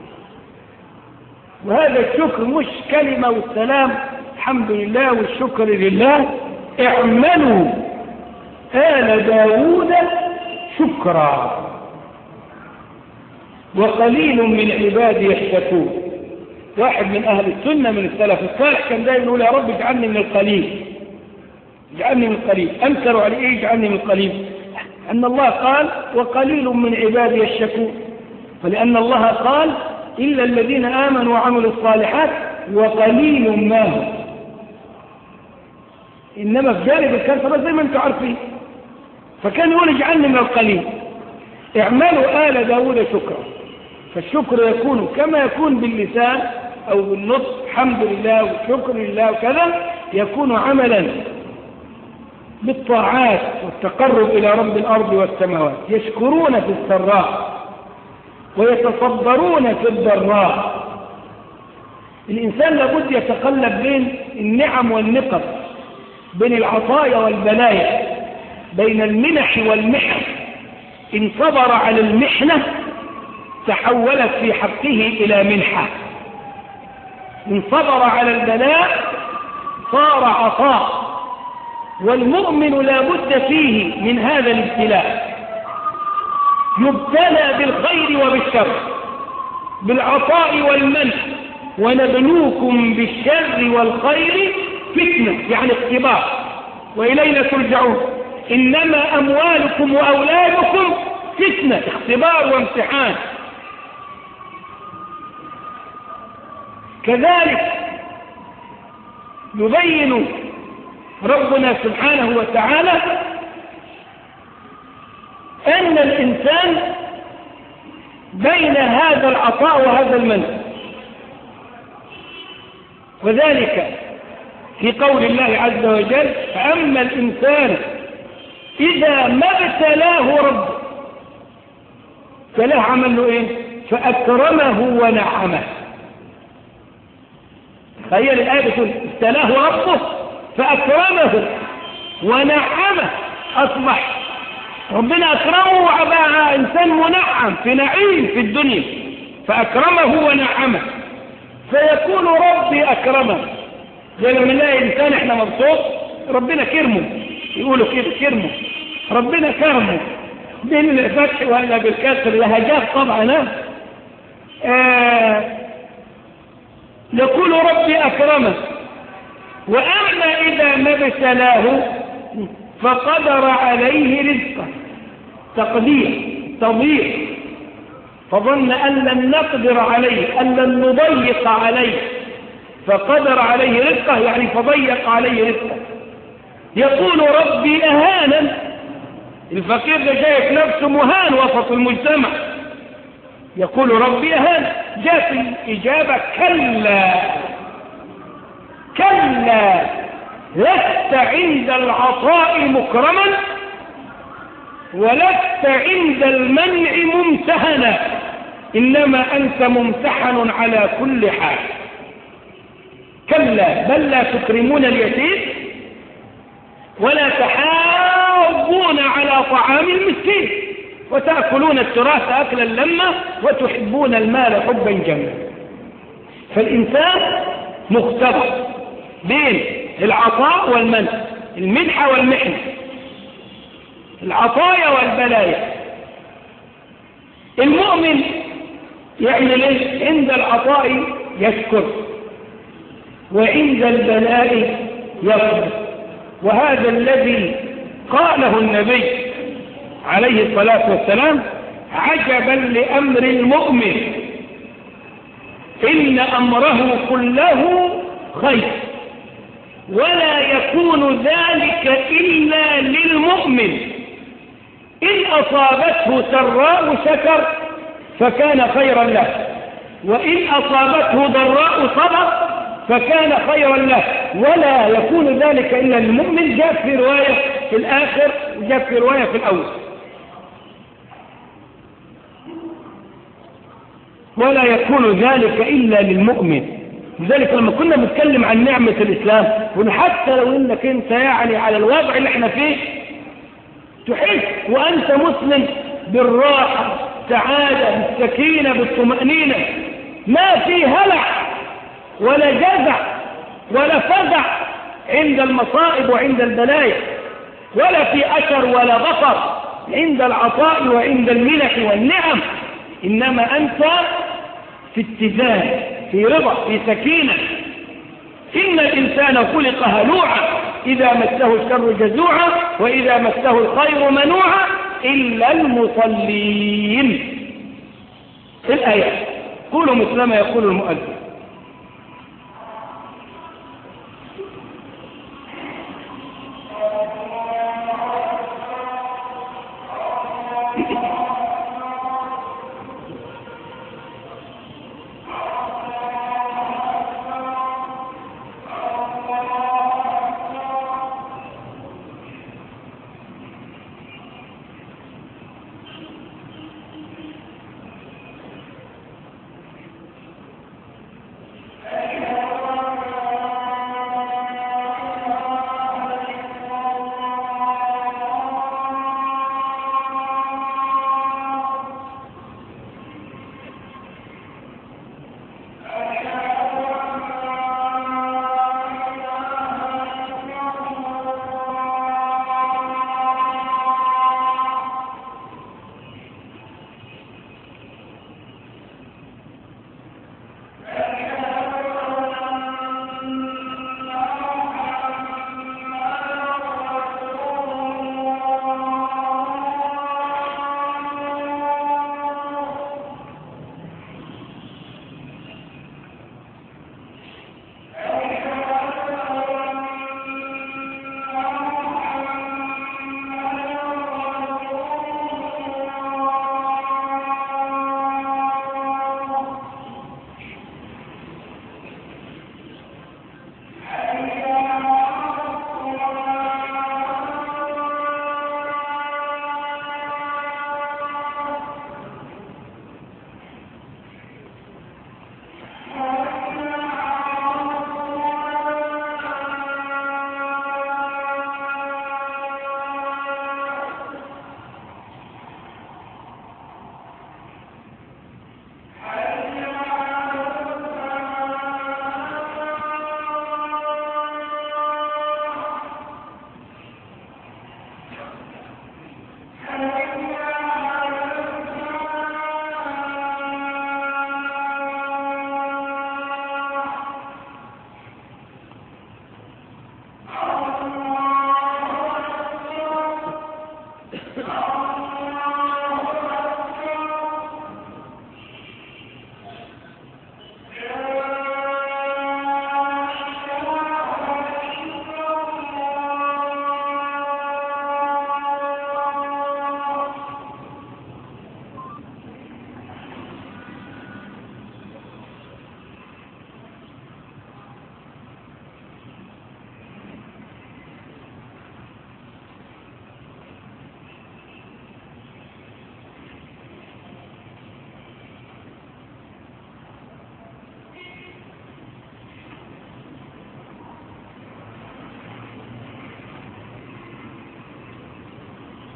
وهذا الشكر مش كلمة والسلام الحمد لله والشكر لله. اعملوا آل داود شكرا وقليل من عبادي الشكور. واحد من أهل السنة من السلف الصالح كان دائما يقول يا رب اجعلني من القليل، اجعلني من القليل. أنكروا عليه ايه اجعلني من القليل؟ أن الله قال وقليل من عبادي الشكور، فلأن الله قال إلا الذين آمنوا وعملوا الصالحات وقليل ما هم. إنما في جانب الكفرة زي ما انتم عارفين، فكان يقول اجعلني من القليل. اعملوا آل داود شكرا، فالشكر يكون كما يكون باللسان أو بالنطق الحمد لله والشكر لله وكذا، يكون عملا بالطاعات والتقرب إلى رب الأرض والسماوات. يشكرون في السراء ويتصبرون في الضراء. الإنسان لابد يتقلب بين النعم والنقم، بين العطايا والبلايا، بين المنح والمحن. إن صبر على المحنة تحولت في حقه إلى منحة، إن صبر على البلاء صار عطاء. والمؤمن لا بد فيه من هذا الابتلاء، يبتلى بالخير وبالشر، بالعطاء والمنح. ونبلوكم بالشر والخير فتنة، يعني اختبار، وإلينا ترجعون. إنما أموالكم وأولادكم فتنة، اختبار وامتحان. كذلك يبين ربنا سبحانه وتعالى أن الإنسان بين هذا العطاء وهذا المنع، وذلك في قول الله عز وجل فأما الإنسان إذا ما ابتلاه ربه، ابتلاه عمل له إيه؟ فأكرمه ونعمه. تخيل الآية بتقول ابتلاه ربه فأكرمه ونعمه، أصبح ربنا أكرمه وبقى إنسان منعم في نعيم في الدنيا، فأكرمه ونعمه. فيقول ربي أكرمه. زي لما نلاقي إنسان إحنا مبسوط ربنا كرمه، يقولوا كده كرمه، ربنا كرمه، بين الفتح ولا بالكسر، لهجات طبعا. يقول ربي أكرمه. وأما إذا ما ابتلاه فقدر عليه رزقه، تقدير تضييق، فظن أن لن نقدر عليه، أن لن نضيق عليه، فقدر عليه رزقه يعني فضيق عليه رزقه. يقول ربي أهانا. الفقير ده شايف نفسه مهان وسط المجتمع، يقول ربي أهانا. جاءت الإجابة كلا كلا لست عند العطاء مكرما ولست عند المنع ممتهنا، إنما أنت ممتحن على كل حال. كلا بل لا تكرمون اليتيم ولا تحاضون على طعام المسكين وتأكلون التراث أكلا لما وتحبون المال حبا جما. فالإنسان مختبر بين العطاء والمنع، المنحة والمحنة، العطايا والبلايا. المؤمن يعمل ايه؟ عند العطاء يشكر وعند البلاء يصبر. وهذا الذي قاله النبي عليه الصلاة والسلام: عجبا لأمر المؤمن إن أمره كله خير ولا يكون ذلك إلا للمؤمن، إن أصابته سراء شكر فكان خيرا له، وإن أصابته ضراء صبر فكان خيرا له، ولا يكون ذلك إلا للمؤمن. جاء في رواية في الآخر وجاء في رواية في الأول. ولا يكون ذلك إلا للمؤمن. لذلك لما كنا بنتكلم عن نعمة الإسلام، حتى لو إنك أنت يعني على الوضع اللي احنا فيه تحس وأنت مسلم بالراحة، سعادة، بالسكينة، بالطمأنينة، ما في هلع ولا جزع ولا فزع عند المصائب وعند البلايا، ولا في أشر ولا بطر عند العطاء وعند المنح والنعم، إنما أنت في اتزان، في رضا، في سكينة. إن الإنسان خلق هلوعا إذا مسه الشر جزوعا وإذا مسه الخير منوعا إلا المصلين. الآيات قولوا مثل ما يقول المؤذن.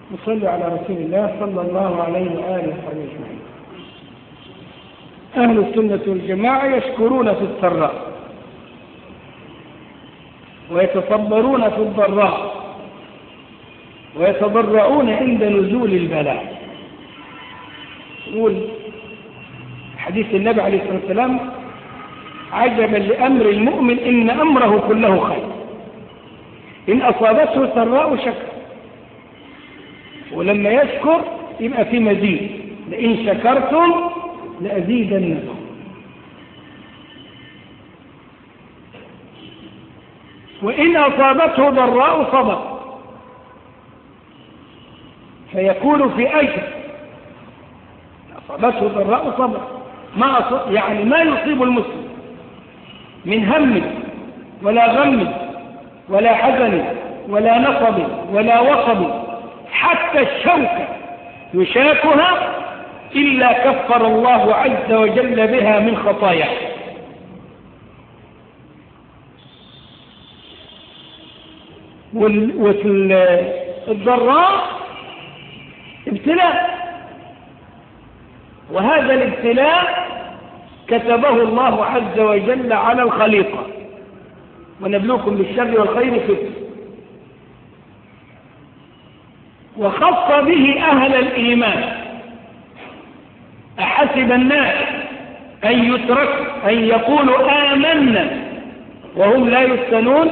نصلي على رسول الله صلى الله عليه وآله وصحبه أجمعين. أهل السنة والجماعة يشكرون في السراء ويتصبرون في الضراء ويتضرعون عند نزول البلاء. يقول حديث النبي عليه الصلاة والسلام: عجبا لأمر المؤمن إن أمره كله خير، إن أصابته سراء شكر، ولما يشكر يبقى في مزيد، لئن شكرتم لأزيدنكم. وإن أصابته ضراء صبر فيكون في أجر. أصابته ضراء صبر، يعني ما يصيب المسلم من هم ولا غم ولا حزن ولا نصب ولا وصب حتى الشوكة يشاكها إلا كفر الله عز وجل بها من خطاياه. والضراء ابتلاء، وهذا الابتلاء كتبه الله عز وجل على الخليقة: ونبلوكم بالشر والخير فتنة. وخص به أهل الإيمان: أحسب الناس أن يتركوا أن يقولوا آمنا وهم لا يفتنون.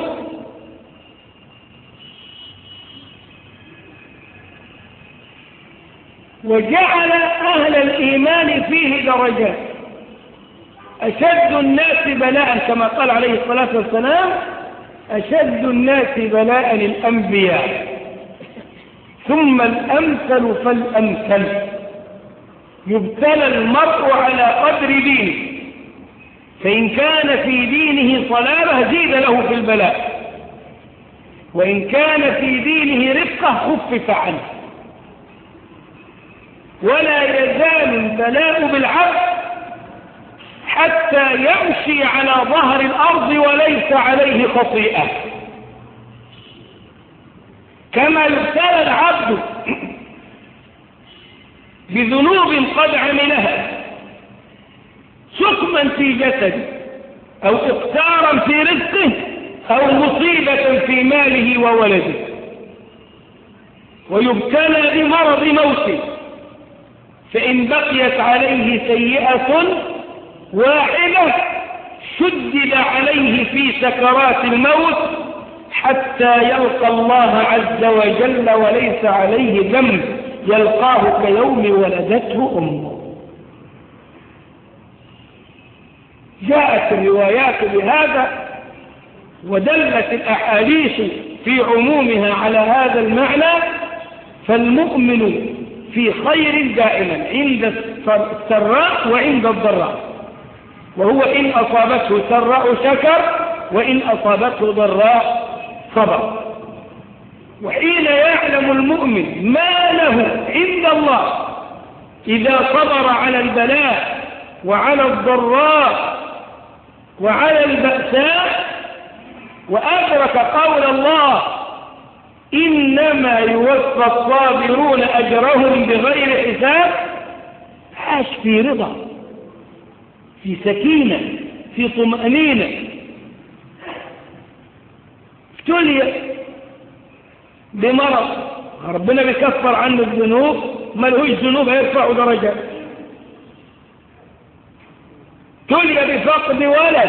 وجعل أهل الإيمان فيه درجات: أشد الناس بلاء كما قال عليه الصلاة والسلام: أشد الناس بلاء الأنبياء، ثم الأمثل فالأمثل، يبتلى المرء على قدر دينه، فإن كان في دينه صلابة زيد له في البلاء، وإن كان في دينه رفقة خفف عنه. ولا يزال البلاء بالعبد حتى يمشي على ظهر الأرض وليس عليه خطيئة، كما يبتلى العبد بذنوب قد عملها سقما في جسده أو إقتارا في رزقه أو مصيبة في ماله وولده، ويبتلى بمرض موته، فإن بقيت عليه سيئة واحدة شدد عليه في سكرات الموت حتى يلقى الله عز وجل وليس عليه ذنب، يلقاه كيوم ولدته أمه. جاءت الروايات بهذا، ودلت الأحاديث في عمومها على هذا المعنى. فالمؤمن في خير دائما عند السراء وعند الضراء، وهو إن أصابته سراء شكر، وإن أصابته ضراء صبر. وحين يعلم المؤمن ما له عند الله إذا صبر على البلاء وعلى الضراء وعلى البأساء، وأدرك قول الله: إنما يوفى الصابرون أجرهم بغير حساب، عاش في رضا، في سكينة، في طمأنينة. ابتلي بمرض، ربنا بيكفر عنه الذنوب، ما لهوش ذنوب هيرفعوا درجات. ابتلي بفقد ولد،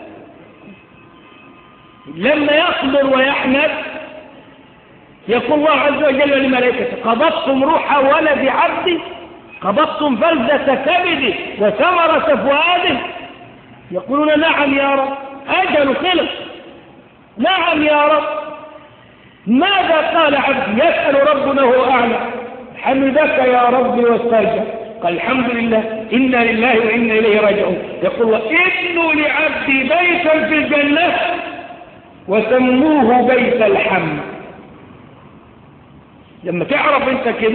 لما يصبر ويحمد يقول الله عز وجل لملائكته: قبضتم روح ولد عبدي، قبضتم فلذة كبده وثمرة فؤاده. يقولون: نعم يا رب، أجل خلص. نعم يا رب. ماذا قال عبدي؟ يسأل ربنا وهو أعلم: حمدك يا ربي واسترجع. قال: الحمد لله، إنا لله وإنا إليه راجعون. يقول الله: ابنوا لعبدي بيتا في الجنة وسموه بيت الحمد. لما تعرف انت كده،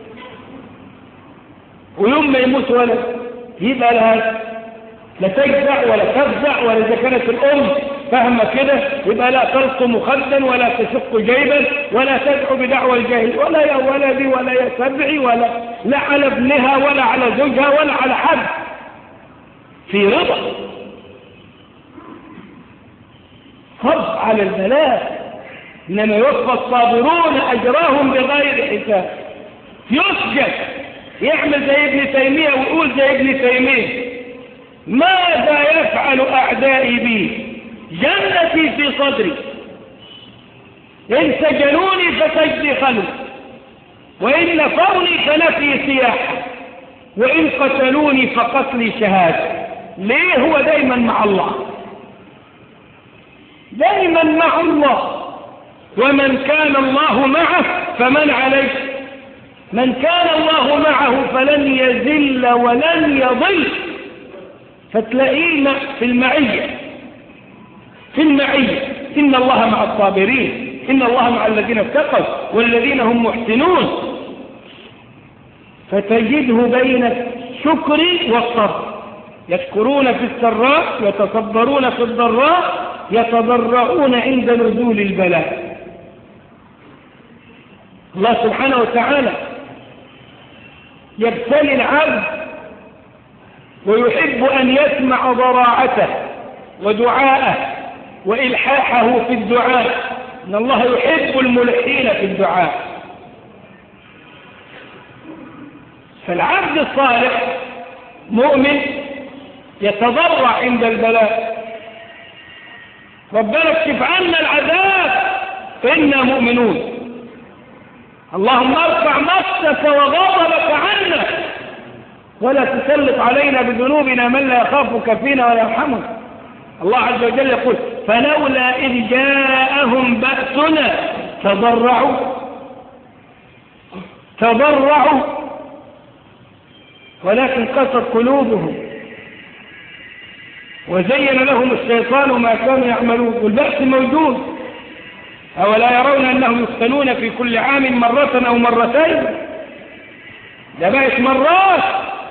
ويوم ما يموت ولد يبقى لا تجزع ولا تفزع، ولا إذا كانت الأم فهم كده يبقى لا تلقم خدا ولا تشق جيبا ولا تدعو بدعوى الجاهل، ولا يا ولدي ولا يا سبعي ولا لا على ابنها ولا على زوجها ولا على حد، في رضا صبر على البلاء. إنما يوفى الصابرون أجرهم بغير حساب. يسجد يعمل زي ابن تيمية ويقول زي ابن تيمية: ماذا يفعل أعدائي بي؟ جنتي في صدري، إن سجنوني فسجدي خلو، وإن نفوني فنفي سياحة، وإن قتلوني فقتلي شهادة. ليه؟ هو دايما مع الله، دايما مع الله. ومن كان الله معه فمن عليه، من كان الله معه فلن يذل ولن يضل. فتلاقيه في المعية، في المعية. إن الله مع الصابرين، إن الله مع الذين اتقوا والذين هم محسنون. فتجده بين الشكر والصبر، يشكرون في السراء يتصبرون في الضراء يتضرعون عند نزول البلاء. الله سبحانه وتعالى يبتلي العبد ويحب أن يسمع ضراعته ودعاءه وإلحاحه في الدعاء. إن الله يحب الملحين في الدعاء. فالعبد الصالح مؤمن يتضرع عند البلاء: ربنا اكشف عنا العذاب فإنا مؤمنون، اللهم ارفع مقتك وغضبك عنا ولا تسلط علينا بذنوبنا من لا يخافك فينا ولا يرحمنا. الله عز وجل يقول: فلولا إذ جاءهم بأسنا تضرعوا ولكن قست قلوبهم وزين لهم الشيطان ما كانوا يعملون. والبأس موجود، أولا يرون أنهم يفتنون في كل عام مرة أو مرتين؟ ده بأس مرات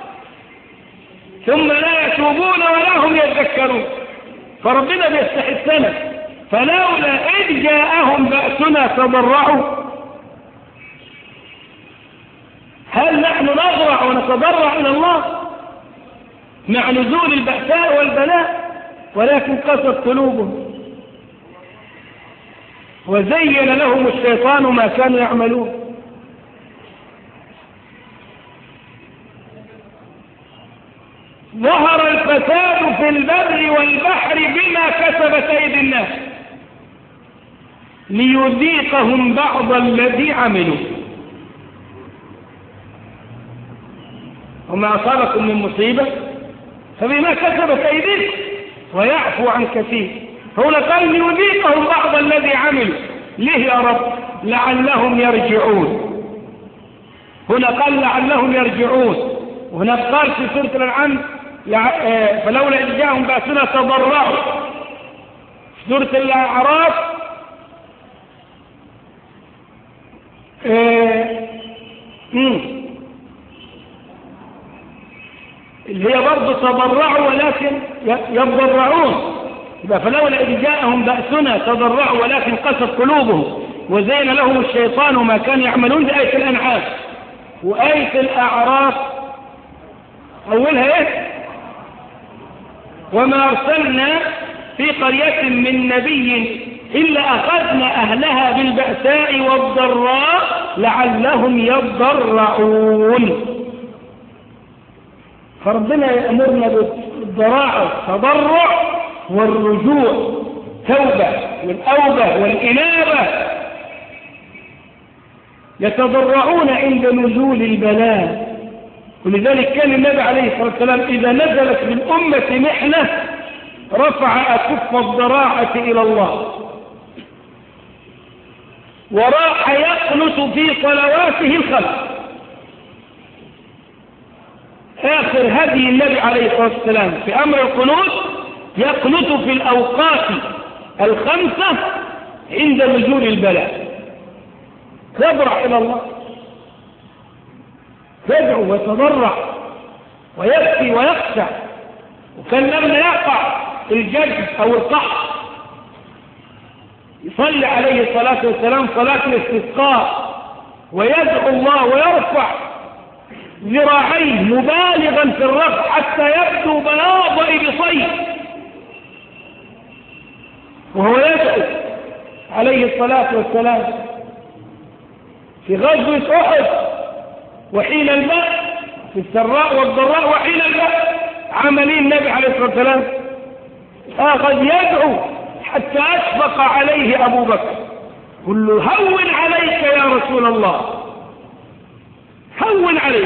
ثم لا يتوبون ولا هم يذكرون. فربنا بيستحثنا: فلولا إذ جاءهم بأسنا تضرعوا. هل نحن نضرع ونتضرع إلى الله مع نزول البأساء والبلاء؟ ولكن قست قلوبهم وزين لهم الشيطان ما كانوا يعملون. ظهر الفساد في البر والبحر بما كسبت أيدي الناس ليذيقهم بعض الذي عملوا. وما أصابكم من مصيبة فبما كسبت أيديكم ويعفو عن كثير. هنا قال ليذيقهم بعض الذي عملوا. ليه يا رب؟ لعلهم يرجعون. هنا قال لعلهم يرجعون، وهنا قال في سورة الأنعام فلولا إذ جاءهم بأسنا تضرعوا. في سورة الأعراف اللي هي برضه تضرعوا ولكن يضرعون. فلولا إذ جاءهم بأسنا تضرعوا ولكن قست قلوبهم وزين لهم الشيطان ما كانوا يعملون. دي آية الأنعام. وآية الأعراف أولها إيه؟ وما أرسلنا في قرية من نبي إلا أخذنا أهلها بالبأساء والضراء لعلهم يضرعون. فربنا يأمرنا بالضراعة والتضرع والرجوع، توبة والأوبة والإنابة. يتضرعون عند نزول البلاء. ولذلك كان النبي عليه الصلاة والسلام إذا نزلت بالأمة محنة رفع أكف الضراعة إلى الله وراح يقنت في صلواته الخمس. آخر هدي النبي عليه الصلاة والسلام في أمر القنوت: يقنت في الأوقات الخمسة عند نزول البلاء. يضرع إلى الله، يدعو ويتضرع ويبكي ويخشع. وكان لما يقع الجد أو القحط يصلي عليه الصلاة والسلام صلاة الاستسقاء ويدعو الله ويرفع ذراعيه مبالغا في الرفع حتى يبدو بياض إبطيه وهو يدعو عليه الصلاة والسلام في غزوة أحد وحين البأس في السراء والضراء وحين البأس عملين النبي عليه الصلاة والسلام أخذ يدعو حتى أشفق عليه أبو بكر قل له هون عليك يا رسول الله هون عليك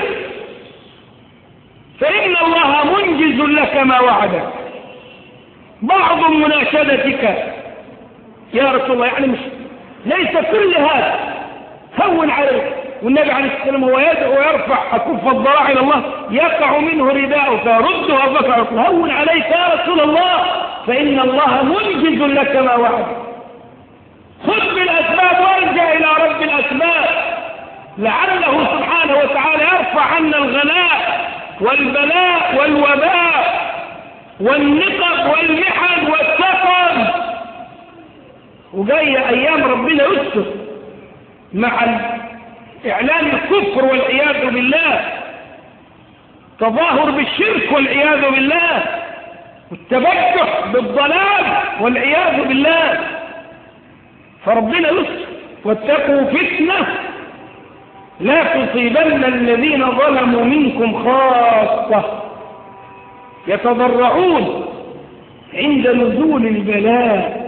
فإن الله منجز لك ما وعدك. بعض مناشدتك يا رسول الله يعني مش ليس كل هذا هون عليك. والنبي عليه الصلاة والسلام هو يدعو ويرفع أكف الضراع إلى الله يقع منه رداءه فيرده أبو بكر يقول هون عليك يا رسول الله فإن الله منجز لك ما وعدك. خذ بالأسباب وارجع إلى رب الأسباب لعله سبحانه وتعالى يرفع عنا الغلاء والبلاء والوباء والنقب والمحن والسقم. وجاية أيام ربنا يستر مع إعلان الكفر والعياذ بالله تظاهر بالشرك والعياذ بالله والتبجح بالضلال والعياذ بالله. فربنا يستر واتقوا فتنة لا تصيبن الذين ظلموا منكم خاصة يتضرعون عند نزول البلاء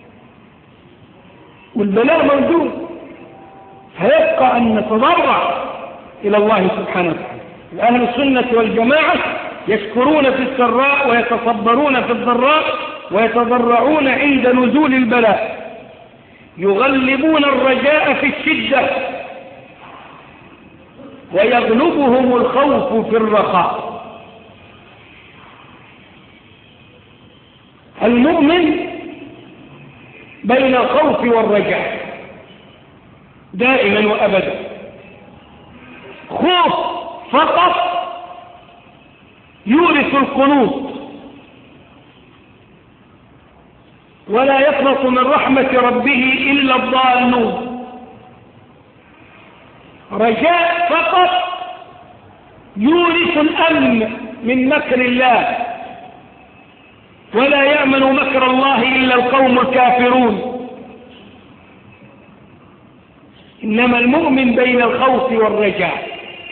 والبلاء موجود فيبقى أن نتضرع إلى الله سبحانه وتعالى. أهل السنة والجماعة يشكرون في السراء ويتصبرون في الضراء ويتضرعون عند نزول البلاء يغلبون الرجاء في الشدة ويغلبهم الخوف في الرخاء. المؤمن بين الخوف والرجاء دائما وأبدا. خوف فقط يورث القنوط ولا يقنط من رحمة ربه إلا الضالون. رجاء فقط يورث الأمن من مكر الله ولا يأمن مكر الله إلا القوم الكافرون. إنما المؤمن بين الخوف والرجاء.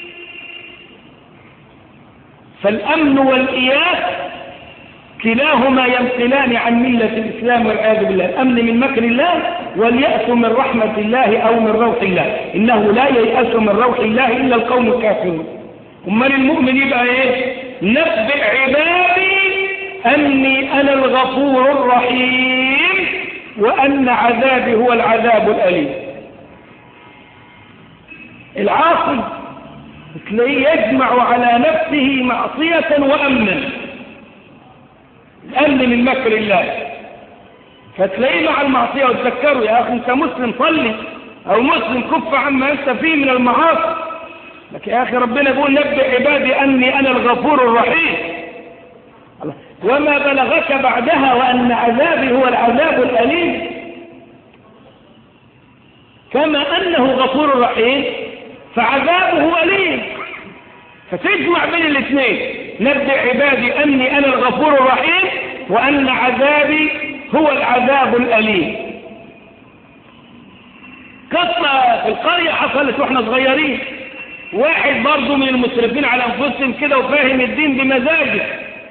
فالأمن والإياس كلاهما ينقلان عن ملة الإسلام والعياذ بالله. الأمن من مكر الله واليأس من رحمة الله أو من روح الله. إنه لا ييأس من روح الله إلا القوم الكافرون. أمال المؤمن يبقى إيه؟ نبئ عبادي أني أنا الغفور الرحيم وأن عذابي هو العذاب الأليم. العاصي تلاقيه يجمع على نفسه معصية وأمنا. الأمن من مكر الله فتلاقيه مع المعصية وتذكره يا أخي أنت مسلم صلي أو مسلم كف عما أنت فيه من المعاصي. لكن يا أخي ربنا يقول نبئ عبادي أني أنا الغفور الرحيم وما بلغك بعدها وأن عذابي هو العذاب الأليم. كما أنه غفور رحيم فعذابه أليم. فتجمع بين الاثنين نبئ عبادي أني أنا الغفور الرحيم وأن عذابي هو العذاب الأليم. قصة في القرية حصلت واحنا صغيرين. واحد برضو من المسرفين على أنفسهم كده وفاهم الدين بمزاجه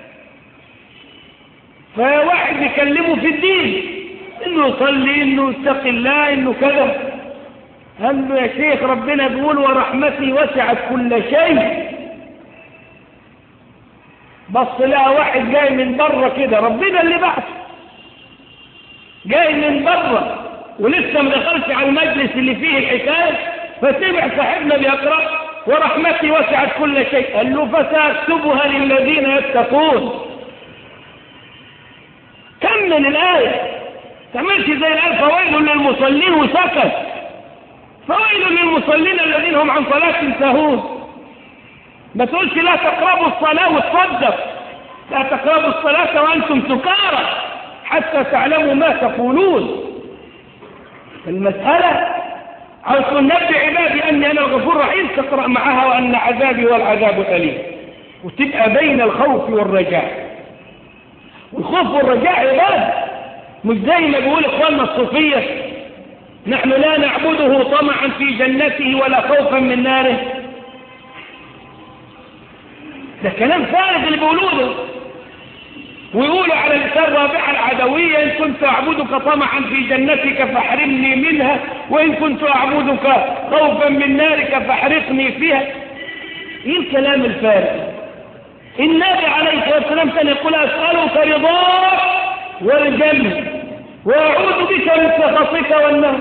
فواحد يكلمه في الدين انه يصلي انه يتقي الله انه كذا. قال له يا شيخ ربنا يقول ورحمتي وسعت كل شيء. بص لها واحد جاي من بره كده ربنا اللي بعث جاي من بره ولسه ما دخلش على المجلس اللي فيه الحكايه فسمع صاحبنا بيقرأ ورحمتي وسعت كل شيء. قال له فسأكتبها للذين يتقون. كمل الآية تعملش زي الآية فويل للمصلين وسكت. فويل للمصلين الذين هم عن صلاة ساهون. ما تقولش لا تقربوا الصلاة وتصدق. لا تقربوا الصلاة وأنتم سكارى حتى تعلموا ما تقولون. المسألة عاوز نبي عبادي أني أنا الغفور الرحيم، تقرأ معها وأن عذابي هو العذاب الأليم، وتبقى بين الخوف والرجاء. والخوف والرجاء عبادة، مش زي ما بيقول إخواننا الصوفية نحن لا نعبده طمعا في جنته ولا خوفا من ناره. ده كلام فارغ اللي بيقولوه ده. ويقولوا على لسان رابعة العدوية إن كنت أعبدك طمعا في جنتك فاحرمني منها، وإن كنت أعبدك خوفا من نارك فاحرقني فيها. إيه الكلام الفارغ؟ النبي عليه الصلاة والسلام كان يقول أسألك رضاك والجنة وأعوذ بك من سخطك والنار.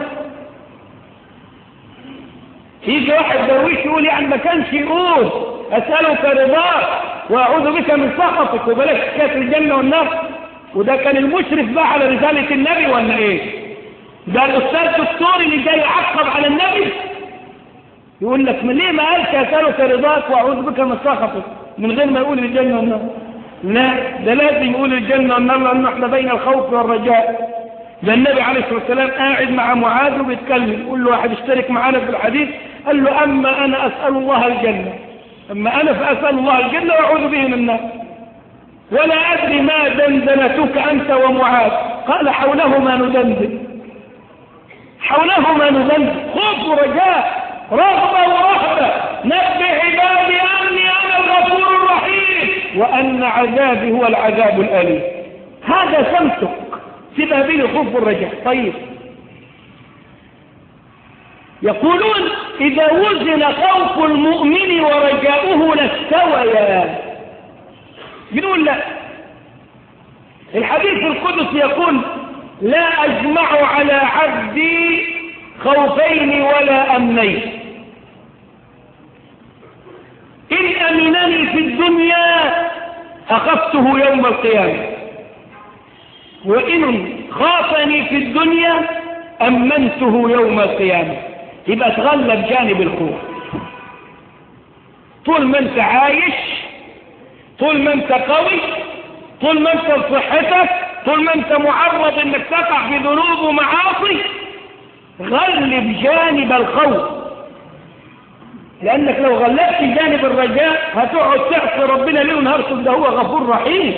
يجي واحد درويش يقول يعني ما كانش يقول أسألك رضاك وأعوذ بك من سخطك وبلاش حكاية الجنة والنار؟ وده كان المشرف بقى على رسالة النبي ولا إيه؟ ده الأستاذ دكتور اللي جاي يعقب على النبي يقول لك من ليه ما قالش أسألك رضاك وأعوذ بك من سخطك من غير ما يقول الجنة والنار؟ لا، ده لازم يقول الجنة والنار لأنه احنا بين الخوف والرجاء. ده النبي عليه الصلاة والسلام قاعد مع معاذ وبيتكلم، يقول له واحد اشترك معانا في الحديث، قال له أما أنا أسأل الله الجنة، أما أنا فأسأل الله الجنة وأعوذ به من النار، ولا أدري ما دندنتك أنت ومعاذ. قال حولهما ندندن، حولهما ندندن، خوف ورجاء، رغبة ورهبة. نبه عبادي أني أنا الغفور الرحيم وأن عذابي هو العذاب الأليم. هذا سمتك سبه بين الخوف والرجاء. طيب يقولون إذا وزن خوف المؤمن ورجاؤه لاستويا. بنقول لا، الحديث القدسي يقول لا أجمع على عبدي خوفين ولا أمنين، إن أمنني في الدنيا أخفته يوم القيامة، وإن خافني في الدنيا أمنته يوم القيامة. يبقى تغلب جانب الخوف. طول ما انت عايش، طول ما انت قوي، طول ما انت صحتك، طول ما انت معرض انك تقع في ذنوب ومعاصي، غلب جانب الخوف. لانك لو غلبت جانب الرجاء هتقعد تعصي ربنا ليل ونهار، ده هو غفور رحيم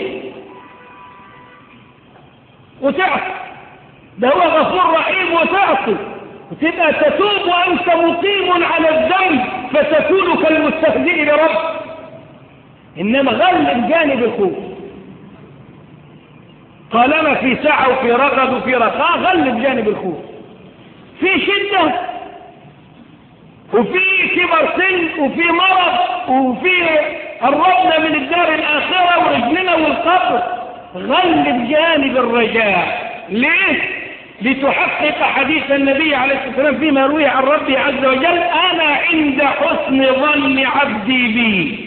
وتعصي، ده هو غفور رحيم وتعصي، وتبقى تتوب وأنت مقيم على الذنب فتكون كالمستهزئ لرب. إنما غلب جانب الخوف، طالما في سعة وفي رغد وفي رخاء غلب جانب الخوف. في شدة وفي كبر سن وفي مرض وفي قربنا من الدار الآخرة ورجلنا والقبر، غلب جانب الرجاء. ليه؟ لتحقق حديث النبي عليه الصلاة والسلام فيما روي عن ربي عز وجل أنا عند حسن ظن عبدي بي.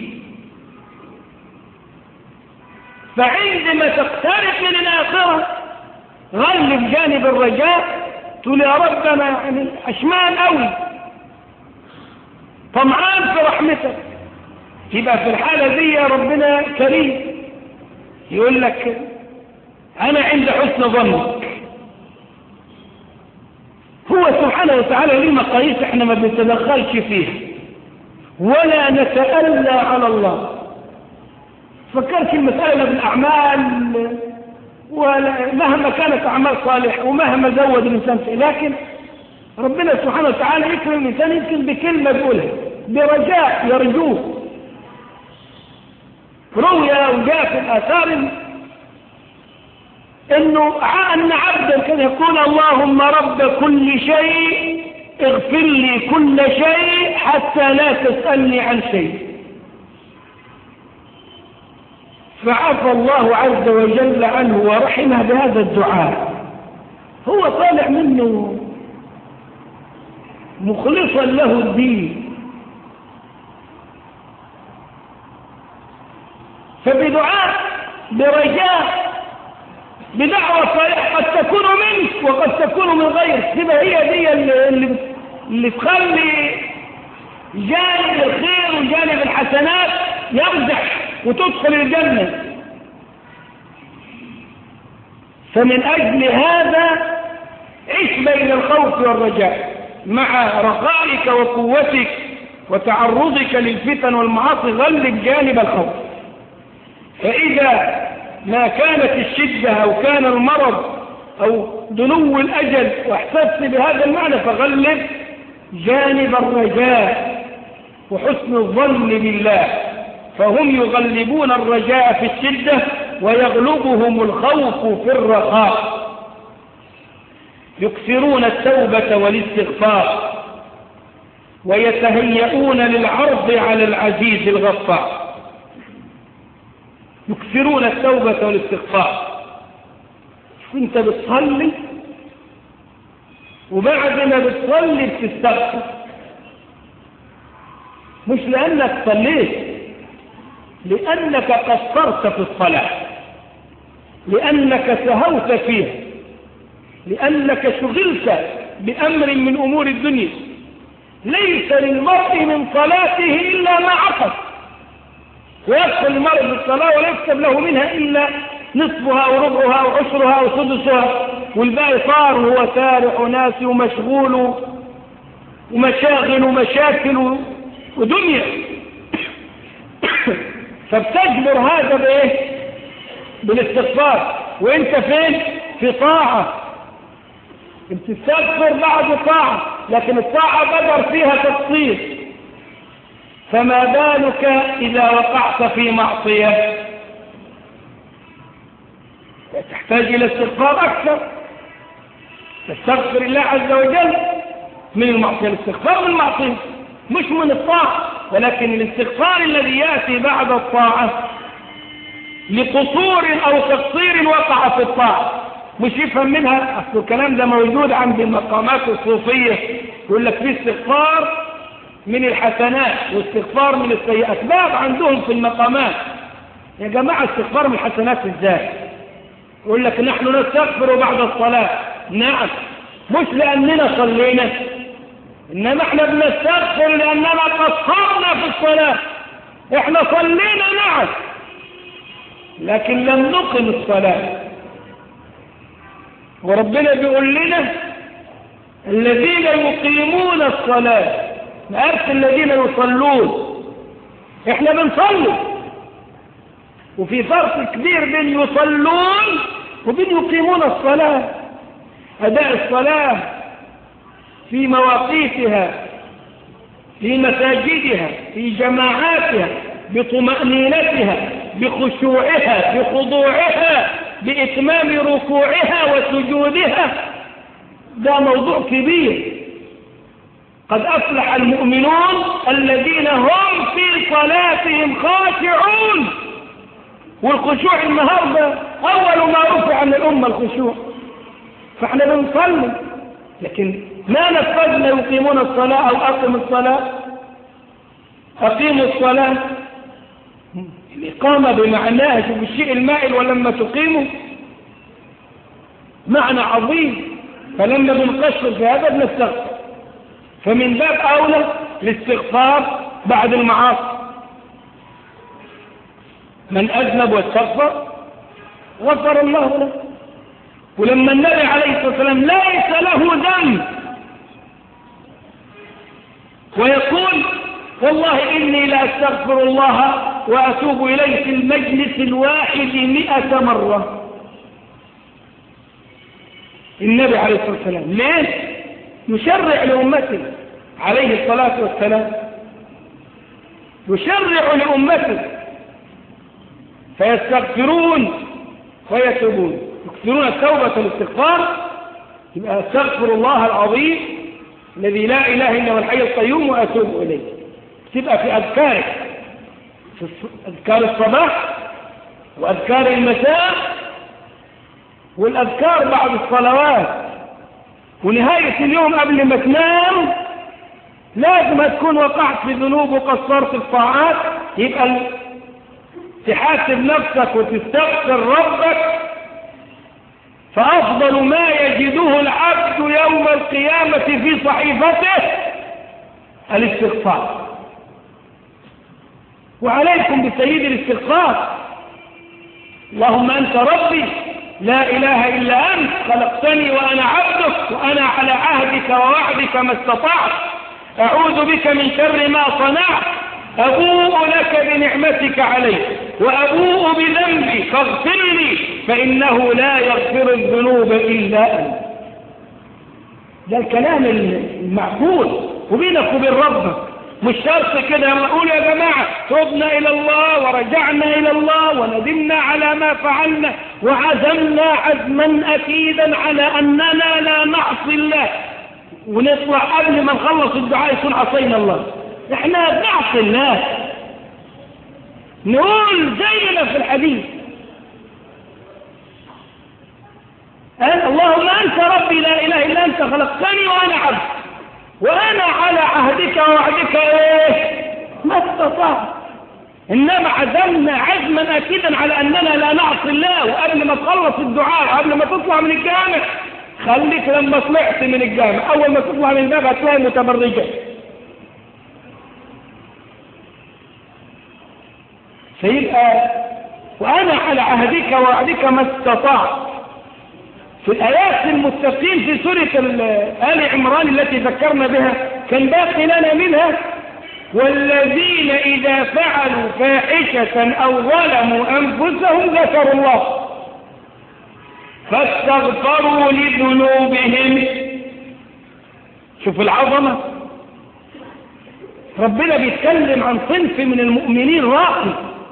فعندما تقترب من الآخرة غلب جانب الرجاء، تقول يا رب أنا يعني عشمان قوي طمعان في رحمتك. يبقى في الحالة دي يا ربنا كريم، يقول لك أنا عند حسن ظنك. هو سبحانه وتعالى ليه مقاييس احنا ما بنتدخلش فيها ولا نتألى على الله. فكرت المسألة بالأعمال، ومهما كانت أعمال صالحة ومهما زود الإنسان فيه، لكن ربنا سبحانه وتعالى يكرم الإنسان يمكن بكلمة يقولها برجاء يرجوه. روي وجاء في الآثار أن عبدا كان يقول اللهم رب كل شيء اغفر لي كل شيء حتى لا تسألني عن شيء، فعفى الله عز وجل عنه ورحمه بهذا الدعاء. هو طالع منه مخلصا له الدين، فبدعاء برجاء بدعوة صالحة قد تكون منك وقد تكون من غيرك، تبقى هي دي اللي تخلي جانب الخير وجانب الحسنات يرجح وتدخل الجنة. فمن أجل هذا عيش بين الخوف والرجاء مع رخائك وقوتك وتعرضك للفتن والمعاصي. غلب جانب الخوف. فإذا ما كانت الشدة أو كان المرض أو دنو الأجل واحسست بهذا المعنى فغلب جانب الرجاء وحسن الظن بالله، فهم يغلبون الرجاء في الشدة ويغلبهم الخوف في الرخاء. يكثرون التوبة والاستغفار ويتهيئون للعرض على العزيز الغفار. يكثرون التوبة والاستغفار. انت بتصلي وبعد ما بتصلي بتستغفر، مش لأنك صليت، لأنك قصرت في الصلاة، لأنك سهوت فيها، لأنك شغلت بأمر من أمور الدنيا. ليس للمرء من صلاته إلا ما عقد، ويدخل المرء في الصلاة ولا يكتب له منها إلا نصفها أو ربعها أو عشرها أو سدسها، والباقي صار هو سارح وناسي ومشغول ومشاغل ومشاكل ودنيا. فبتجبر هذا بإيه؟ بالاستغفار. وانت فين؟ في طاعة. بتستغفر بعد طاعة، لكن الطاعة بدر فيها تقصير. فما بالك إذا وقعت في معصية؟ تحتاج إلى استغفار أكثر. تستغفر الله عز وجل من المعصية. الاستغفار من المعصية مش من الطاعة، ولكن الاستغفار الذي يأتي بعد الطاعة لقصور أو تقصير وقع في الطاعة. مش يفهم منها أصل الكلام ده موجود عند المقامات الصوفية، يقول لك في استغفار من الحسنات واستغفار من السيئات. باب عندهم في المقامات يا جماعة استغفار من الحسنات ازاي؟ يقول لك نحن نستغفر بعد الصلاة. نعم، مش لأننا صلينا، إنما احنا بنستغفر لأننا قصرنا في الصلاة. احنا صلينا نعم، لكن لم نقم الصلاة. وربنا بيقول لنا الذين يقيمون الصلاة، ما قالش الذين يصلون. احنا بنصلي، وفي فرق كبير بين يصلون وبين يقيمون الصلاة. أداء الصلاة في مواقيتها، في مساجدها، في جماعاتها، بطمأنينتها، بخشوعها، بخضوعها، بإتمام ركوعها وسجودها، ده موضوع كبير. قد أفلح المؤمنون الذين هم في صلاتهم خاشعون. والخشوع النهارده أول ما رفع عن الأمة الخشوع. فاحنا بنصلي لكن ما نفذنا يقيمون الصلاة أو أقيموا الصلاة. أقيموا الصلاة الإقامة بمعناها، شوف الشيء المائل ولما تقيموا معنى عظيم. فلما بنقصر في هذا بنستغفر. فمن باب أولى الاستغفار بعد المعاصي. من أذنب واستغفر غفر الله له. ولما النبي عليه الصلاة والسلام ليس له ذنب ويقول والله إني لأستغفر الله وأتوب إليه في المجلس الواحد 100 مرة. النبي عليه الصلاة والسلام ليه؟ يشرع لأمته عليه الصلاة والسلام، يشرع لأمته فيستغفرون ويتوبون. يكثرون التوبة والاستغفار. يبقى استغفر الله العظيم الذي لا إله إلا هو الحي القيوم وأتوب إليه. تبقى في أذكارك، في أذكار الصباح وأذكار المساء والأذكار بعد الصلوات ونهاية اليوم قبل ما تنام. لازم تكون وقعت في ذنوب وقصرت الطاعات. يبقى تحاسب نفسك وتستغفر ربك. فأفضل ما يجده العبد يوم القيامة في صحيفته الاستغفار. وعليكم بسيد الاستغفار. اللهم أنت ربي لا إله إلا أنت خلقتني وأنا عبدك وأنا على عهدك ووعدك ما استطعت أعوذ بك من شر ما صنعت أبوء لك بنعمتك علي وأبوء بذنبي فاغفر لي فإنه لا يغفر الذنوب إلا أنت. ده الكلام المعقول وبينك وبين ربك، مش شرط كده نقول يا جماعة تبنا إلى الله ورجعنا إلى الله وندمنا على ما فعلنا وعزمنا عزما أكيدا على أننا لا نعصي الله، ونطلع قبل ما نخلص الدعاء يكون عصينا الله. احنا بنعصي الله، نقول زينا في الحديث قال اللهم أنت ربي لا إله إلا أنت خلقتني وأنا عبد وأنا على عهدك ووعدك ما استطعت. إنما عزمنا عزما أكيدا على أننا لا نعصي الله، وقبل ما تخلص الدعاء وقبل ما تطلع من الجامع خليك لما طلعت من الجامع أول ما تطلع من الباب هتلاقي متبرجة. فيبقى وأنا على عهدك ووعدك ما استطعت. في الآيات المتقين في سورة آل عمران التي ذكرنا بها كان باقي لنا منها والذين إذا فعلوا فاحشة أو ظلموا أنفسهم ذكروا الله فاستغفروا لذنوبهم. شوف العظمة، ربنا بيتكلم عن صنف من المؤمنين راقي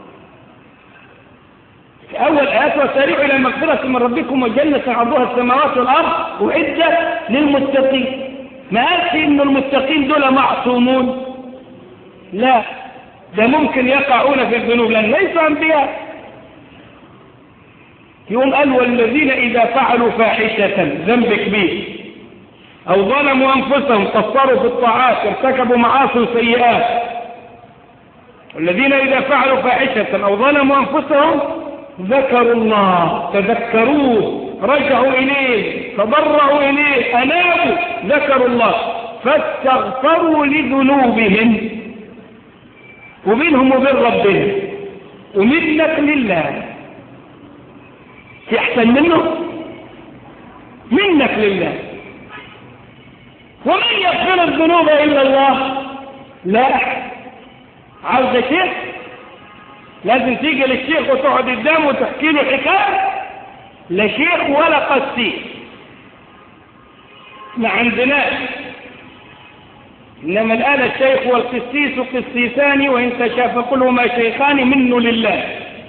في أول آيات وسارعوا إلى مغفرة من ربكم وجنة عرضها السماوات والأرض وعدة للمتقين. ما قالش إن المتقين دول معصومون، لا، ده ممكن يقعون في الذنوب لأن ليسوا أنبياء. يوم قال والذين إذا فعلوا فاحشة ذنب كبير أو ظلموا أنفسهم قصروا في الطاعات ارتكبوا معاصي وسيئات، والذين إذا فعلوا فاحشة أو ظلموا أنفسهم ذكروا الله تذكروه رجعوا إليه تضرعوا إليه أنابوا ذكروا الله فاستغفروا لذنوبهم ومنهم وبين ربهم ومنك لله. في أحسن منه؟ منك لله. ومن يغفر الذنوب إلا الله؟ لا أحد. عاوز شيخ لازم تيجي للشيخ وتقعد قدامه وتحكي له حكاية؟ لا شيخ ولا قسيس، ما عندناش. إنما الآن الشيخ والقسيس قسيسان وإن تشافقلهما شيخان منه لله.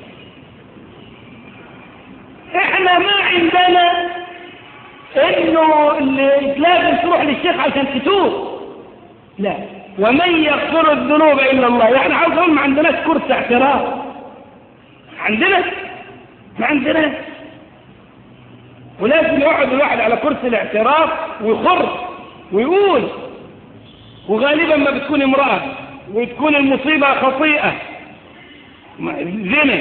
إحنا ما عندنا إنه لازم تروح للشيخ عشان تتوب، لا. ومن يغفر الذنوب إلا الله، يعني عاوز أقول ما عندناش كرسي اعتراف، ما عندناش. ولازم يقعد الواحد على كرسي الاعتراف ويخر ويقول، وغالبا ما بتكون امرأة وتكون المصيبة خطيئة زنا.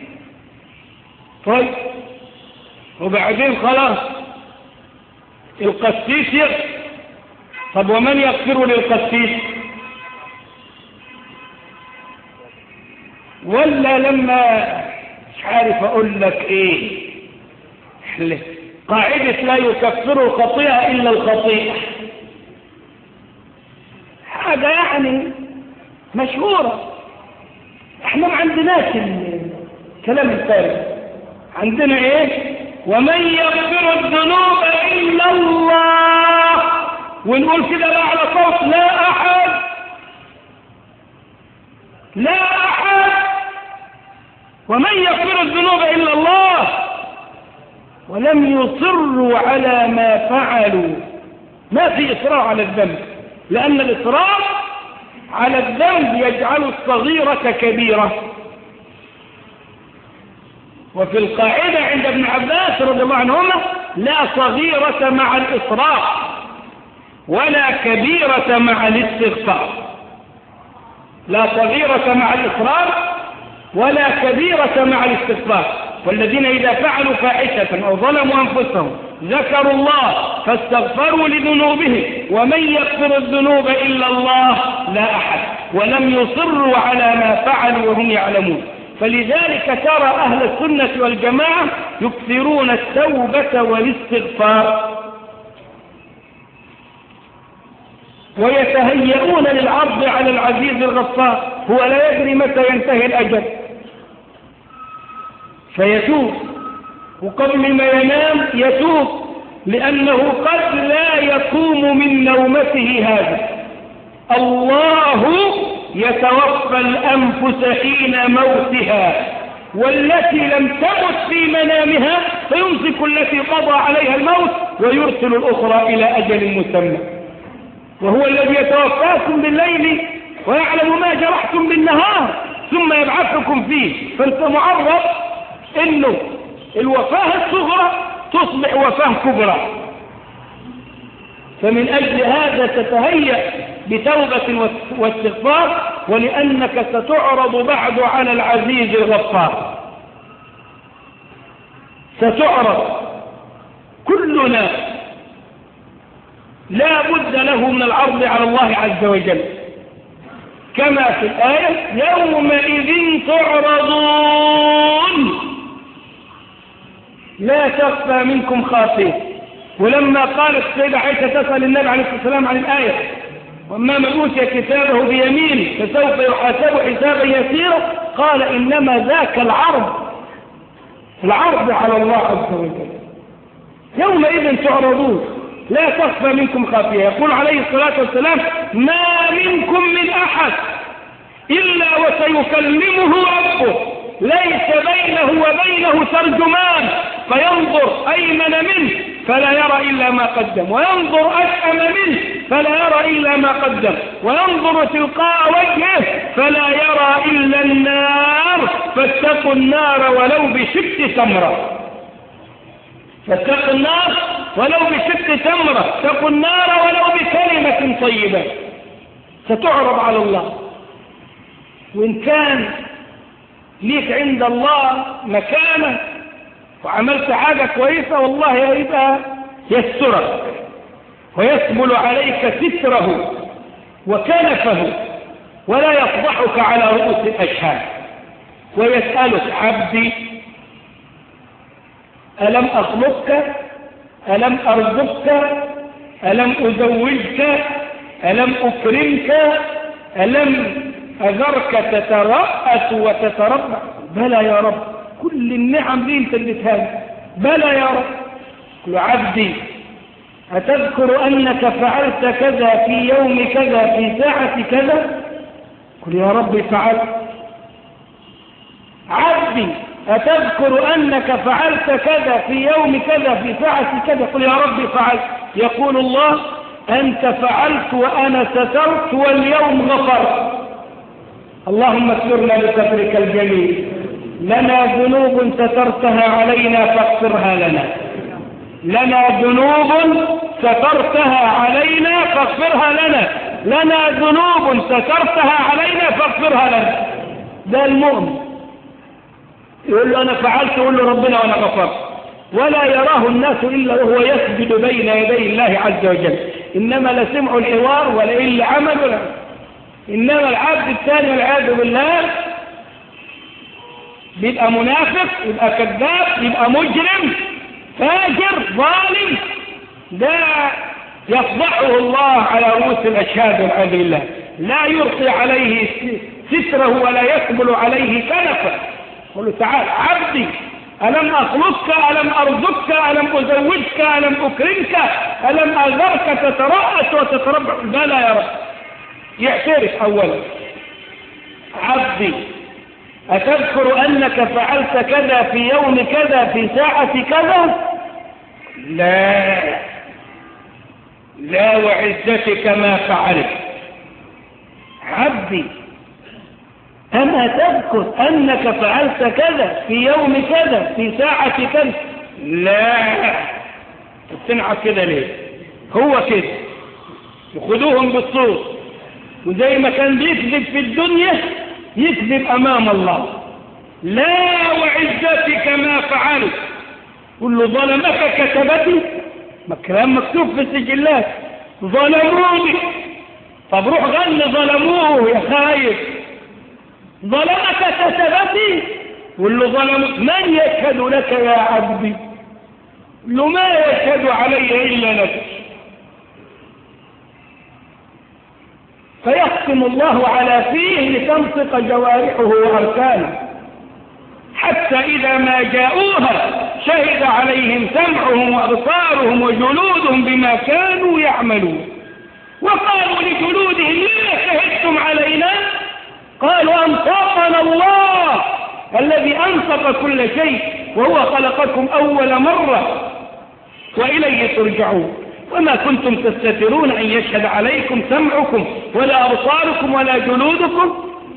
طيب وبعدين خلاص القسيس يغفر. طب ومن يغفر للقسيس؟ ولا لما مش عارف اقول لك ايه، قاعدة لا يكفر الخطيئة الا الخطيئة، حاجة يعني مشهورة. احنا ما عندناش الكلام الثالث، عندنا ايه؟ ومن يغفر الذنوب الا الله، ونقول كده لا على صوت، لا احد لا احد. ومن يغفر الذنوب الا الله ولم يصروا على ما فعلوا. ما في اصرار على الذنب، لان الاصرار على الذنب يجعل الصغيرة كبيرة. وفي القاعدة عند ابن عباس رضي الله عنهما لا صغيرة مع الإصرار ولا كبيرة مع الاستغفار. لا صغيرة مع الإصرار ولا كبيرة مع الاستغفار. والذين إذا فعلوا فاحشة أو ظلموا أنفسهم ذكروا الله فاستغفروا لذنوبهم ومن يغفر الذنوب إلا الله لا أحد ولم يصروا على ما فعلوا وهم يعلمون. فلذلك ترى أهل السنة والجماعة يكثرون التوبة والاستغفار ويتهيئون للعرض على العزيز الغفار. هو لا يدري متى ينتهي الأجل فيتوب، وقبل ما ينام يتوب، لأنه قد لا يقوم من نومته هذا. الله يتوفى الأنفس حين موتها والتي لم تمت في منامها فيمسك التي قضى عليها الموت ويرسل الأخرى إلى أجل مسمى. وهو الذي يتوفاكم بالليل ويعلم ما جرحتم بالنهار ثم يبعثكم فيه. فانت معرض انه الوفاة الصغرى تصبح وفاة كبرى. فمن أجل هذا تتهيأ بتوبة واستغفار، ولأنك ستعرض بعد على العزيز الغفار. ستعرض كلنا لا بد له من العرض على الله عز وجل، كما في الآية يومئذ تعرضون لا تخفى منكم خافية. ولما قالت السيدة عائشة تسأل النبي عليه الصلاة والسلام عن الآية وأما من أوتي كتابه بيمينه فسوف يحاسب حسابا يسيرا، قال إنما ذاك العرض على الله عز وجل. يومئذ تعرضون لا تخفى منكم خافية. يقول عليه الصلاة والسلام ما منكم من أحد إلا وسيكلمه ربه ليس بينه وبينه ترجمان فينظر أيمن منه فلا يرى إلا ما قدم وينظر أشأم منه فلا يرى إلا ما قدم وينظر تلقاء وجهه فلا يرى إلا النار فاتقوا النار ولو بشق تمرة. فاتقوا النار ولو بشق تمرة، اتقوا النار ولو بكلمة طيبة. ستعرض على الله، وإن كان ليك عند الله مكانة وعملت حاجة كويسة والله يبقى يسترك ويسبل عليك ستره وكنفه ولا يفضحك على رؤوس الأشهاد ويسألك عبدي ألم أخلقك ألم أرزقك ألم أزوجك ألم أكرمك ألم أذرك تترأس وتتربع؟ بلى يا رب، كل النعم دي انت اديتها. بلى يا رب. قل عبدي أتذكر أنك فعلت كذا في يوم كذا في ساعة كذا؟ قل يا رب فعلت. عبدي أتذكر أنك فعلت كذا في يوم كذا في ساعة كذا؟ قل يا رب فعلت. يقول الله أنت فعلت وأنا سترت واليوم غفرت. اللهم اغفرنا بسترك الجميل. لنا ذنوب سترتها علينا فاغفرها لنا. لنا ذنوب سترتها علينا فاغفرها لنا. لنا ذنوب سترتها علينا فاغفرها لنا. ده المؤمن يقول له أنا فعلت، يقول له ربنا وأنا غفرت، ولا يراه الناس إلا وهو يسجد بين يدي الله عز وجل. إنما لا سمعوا الحوار ولا إلا عمل ولا. إنما العبد الثاني والعياذ بالله بيبقى منافق، يبقى كذاب، يبقى مجرم فاجر ظالم، ده يفضحه الله على رؤوس الأشهاد والعياذ بالله. لا يرخي عليه ستره ولا يقبل عليه كنفه. قل له تعال عبدي ألم أخلقك ألم أرزقك ألم أزوجك ألم أكرمك ألم أذرك تترأس وتتربع؟ بلى يا رب. يعترف أولا. عبدي أتذكر أنك فعلت كذا في يوم كذا في ساعة كذا؟ لا وعزتك ما فعلت. عبدي أما تذكر أنك فعلت كذا في يوم كذا في ساعة كذا؟ لا. تنعب كده ليه؟ هو كده يخذوهم بالصوت، وزي ما كان بيكذب في الدنيا يكذب أمام الله. لا وعزتك ما فعلت. قل له ظلمك كتبتي، كلام مكتوب في السجلات، ظلموني. طب روح غني ظلموه يا خايف. ظلمك كتبتي واللي ظلموا من يشهد لك يا عبدي؟ له ما يشهد علي إلا نفسي. فيختم الله على فيه لتنطق جوارحه وأركانه، حتى إذا ما جاءوها شهد عليهم سمعهم وأبصارهم وجلودهم بما كانوا يعملون. وقالوا لجلودهم لما شهدتم علينا؟ قالوا أنطقنا الله الذي أنطق كل شيء وهو خلقكم أول مرة وإليه ترجعون. وما كنتم تستترون أن يشهد عليكم سمعكم ولا أبصاركم ولا جلودكم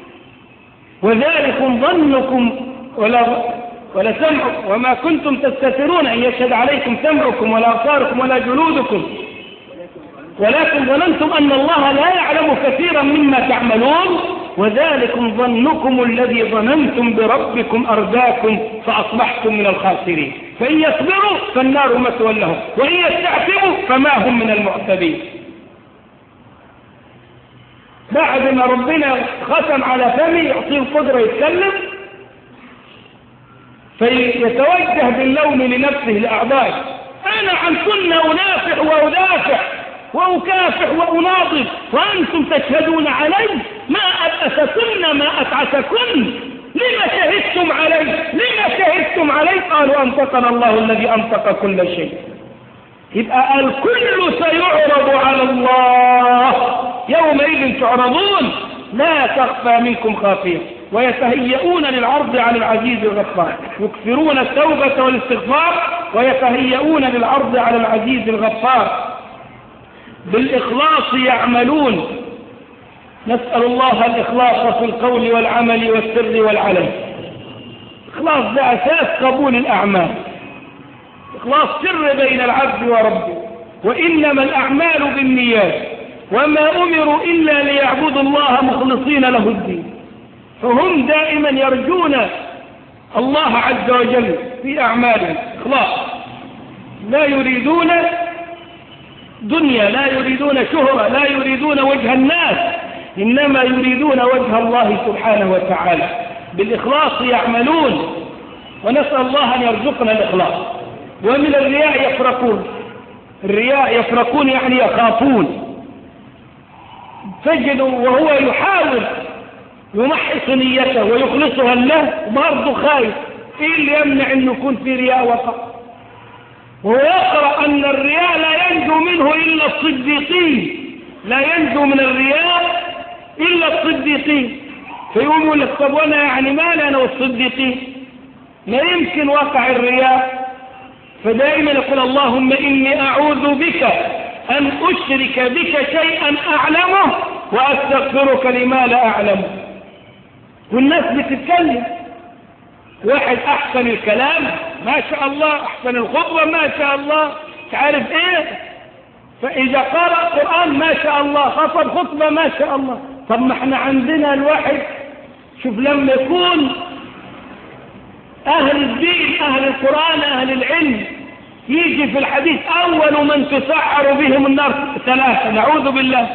وذلكم ظنكم ولا سمعكم. وما كنتم تستترون أن يشهد عليكم سمعكم ولا أبصاركم ولا جلودكم ولكن ظننتم أن الله لا يعلم كثيرا مما تعملون وذلكم ظنكم الذي ظننتم بربكم أرداكم فأصبحتم من الخاسرين. فإن يصبروا فالنار مثوى لهم وإن يستعتبوا فما هم من المعتبين. بعد ما ربنا ختم على فمه يعطيه القدرة يتكلم فيتوجه باللوم لنفسه لأعضائه: أنا عن سنة أنافح وأدافع وأكافح وأناضل وأنتم تشهدون علي ما أبأسكن ما أتعسكن لما شهدتم علي لما شهدتم علي؟ قالوا أنطقنا الله الذي أنطق كل شيء. يبقى الكل سيعرض على الله يومئذ تعرضون لا تخفى منكم خافية ويتهيئون للعرض على العزيز الغفار. يكثرون التوبة والاستغفار ويتهيئون للعرض على العزيز الغفار. بالإخلاص يعملون. نسأل الله الإخلاص في القول والعمل والسر والعلن. إخلاص ده أساس قبول الأعمال، إخلاص سر بين العبد وربه. وإنما الأعمال بالنيات وما أمروا إلا ليعبدوا الله مخلصين له الدين. فهم دائما يرجون الله عز وجل في أعمالهم إخلاص، لا يريدون دنيا، لا يريدون شهرة، لا يريدون وجه الناس، إنما يريدون وجه الله سبحانه وتعالى. بالإخلاص يعملون ونسأل الله أن يرزقنا الإخلاص. ومن الرياء يفرقون. الرياء يفرقون يعني يخافون. تجد وهو يحاول يمحص نيته ويخلصها له برضه خايف. إيه اللي يمنع أن يكون في رياء وقع؟ وهو يقرأ أن الرياء لا ينجو منه إلا الصديقين، لا ينجو من الرياء إلا الصديقين. فيقوم يقول لك طب وانا يعني مالي أنا والصديقين؟ لا يمكن وقع الرياء. فدائما يقول اللهم إني أعوذ بك أن أشرك بك شيئا أعلمه وأستغفرك لما لا أعلمه. والناس بتتكلم، واحد أحسن الكلام ما شاء الله، أحسن الخطبة ما شاء الله، تعرف إيه، فإذا قرأ قرآن ما شاء الله، خطب خطبة ما شاء الله. طب ما احنا عندنا الواحد شوف لما يكون أهل الدين أهل القرآن أهل العلم يجي في الحديث أول من تسعر بهم النار ثلاثة، نعوذ بالله: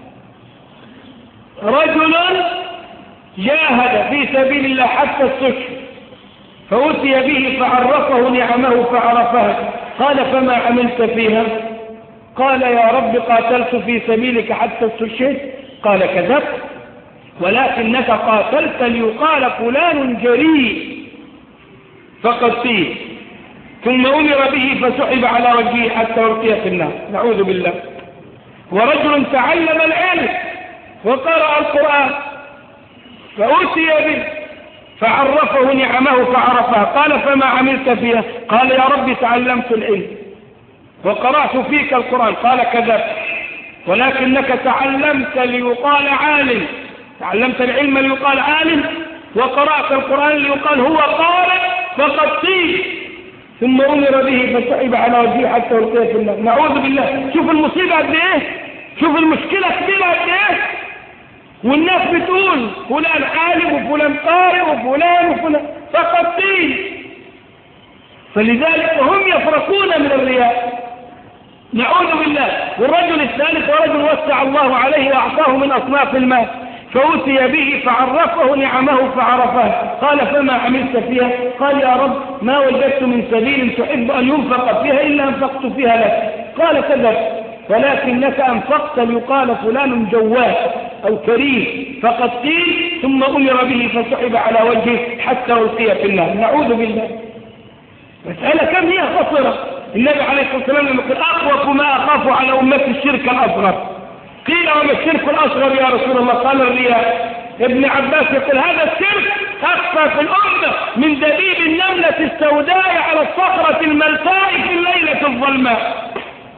رجل جاهد في سبيل الله حتى استشهد فأتي به فعرفه نعمه فعرفها، قال فما عملت فيها؟ قال يا رب قاتلت في سبيلك حتى استشهدت. قال كذبت ولكنك قاتلت ليقال فلان جريء فقد فيه. ثم أمر به فسحب على وجهه حتى ألقي في النار، نعوذ بالله. ورجل تعلم العلم وقرأ القرآن فأتي به فعرفه نعمه فعرفها، قال فما عملت فيها؟ قال يا رب تعلمت العلم وقرأت فيك القرآن. قال كذبت ولكنك تعلمت ليقال عالم، تعلمت العلم ليقال عالم وقرأت القرآن ليقال هو قال فقد قيل. ثم أمر به فسحب على وجهه حتى ألقي في النار، نعوذ بالله. شوف المصيبة قد إيه، شوف المشكلة كبيرة قد إيه. والناس بتقول فلان عالم وفلان قارئ وفلان فقد قيل. فلذلك هم يفرقون من الرياء، نعوذ بالله. والرجل الثالث ورجل وسع الله عليه وأعطاه من أصناف المال فأتي به فعرفه نعمه فعرفها. قال فما عملت فيها؟ قال يا رب ما وجدت من سبيل تحب أن ينفق فيها إلا أنفقت فيها لك. قال كذب، ولكنك أنفقت ليقال فلان جواد أو كريم، فقد قيل ثم أمر به فسحب على وجهه حتى ألقي في النار. نعوذ بالله. مسألة كم هي خطرة. النبي عليه الصلاة والسلام لما قال أخوف ما أخاف على أمتي الشرك الأصغر. قيل وما الشرك الأصغر يا رسول الله؟ قال الرياء. ابن عباس يقول هذا الشرك أخفى في الأمة من دبيب النملة السوداء على الصخرة الملتاء في الليلة الظلماء.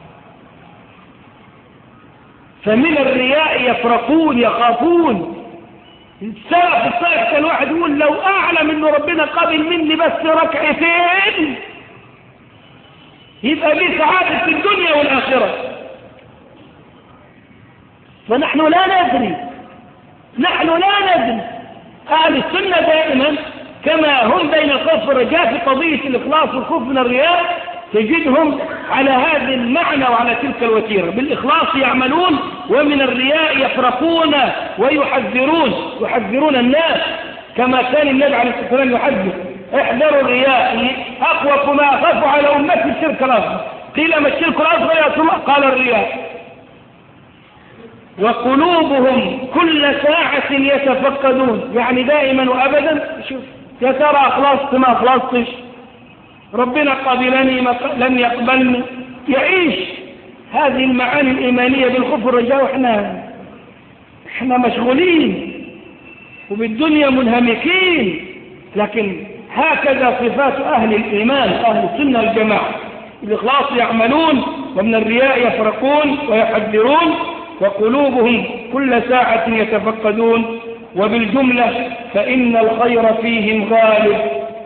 فمن الرياء يفرقون يخافون. السلف الصالح كان واحد يقول لو أعلم أن ربنا قبل مني بس ركعتين يبقى لي سعادة في الدنيا والآخرة. فنحن لا ندري، نحن لا ندري. أهل السنة دائما كما هم بين الخوف والرجاء في قضية الإخلاص والخوف من الرياء تجدهم على هذا المعنى وعلى تلك الوتيرة. بالإخلاص يعملون ومن الرياء يفرقون ويحذرون الناس، كما كان النبي عليه الصلاة والسلام يحذر احذروا الرياء أخوف ما أخاف على أمتي الشرك الأصغر. قيل ما الشرك الأصغر يا رسول الله؟ قال الرياء. وقلوبهم كل ساعة يتفقدون، يعني دائما وأبدا شوف يا ترى أخلصت ما أخلصتش، ربنا قبلني لم يقبلني. يعيش هذه المعاني الإيمانية بالخوف والرجاء وإحنا مشغولين وبالدنيا منهمكين. لكن هكذا صفات أهل الإيمان أهل السنة الجماعة. الإخلاص يعملون ومن الرياء يفرقون ويحذرون، وقلوبهم كل ساعة يتفقدون. وبالجملة فإن الخير فيهم غالب،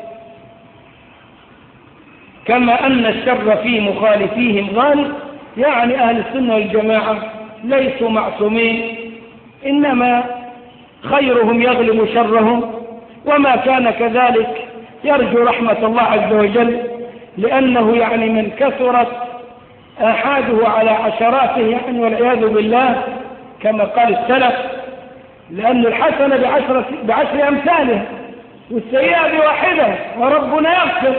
كما أن الشر في مخالفيهم غالب. يعني أهل السنة والجماعة ليسوا معصومين، إنما خيرهم يغلب شرهم، وما كان كذلك يرجو رحمة الله عز وجل، لأنه يعني من كثرت آحاده على عشراته يعني والعياذ بالله كما قال السلف، لأن الحسنة بعشر أمثالها والسيئة بواحدة وربنا يغفر.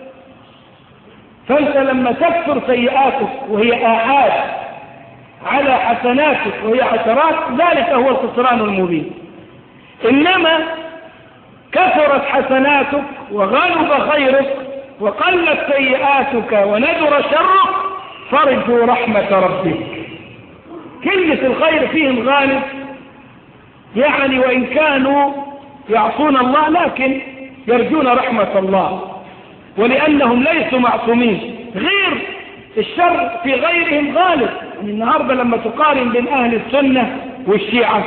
فأنت لما تكثر سيئاتك وهي آحاد على حسناتك وهي عشرات ذلك هو الخسران المبين. إنما كثرت حسناتك وغلب خيرك وقلت سيئاتك وندر شرك فارجوا رحمة ربك. كلمة الخير فيهم غالب، يعني وإن كانوا يعصون الله لكن يرجون رحمة الله، ولأنهم ليسوا معصومين. غير الشر في غيرهم غالب. يعني النهاردة لما تقارن بين أهل السنة والشيعة،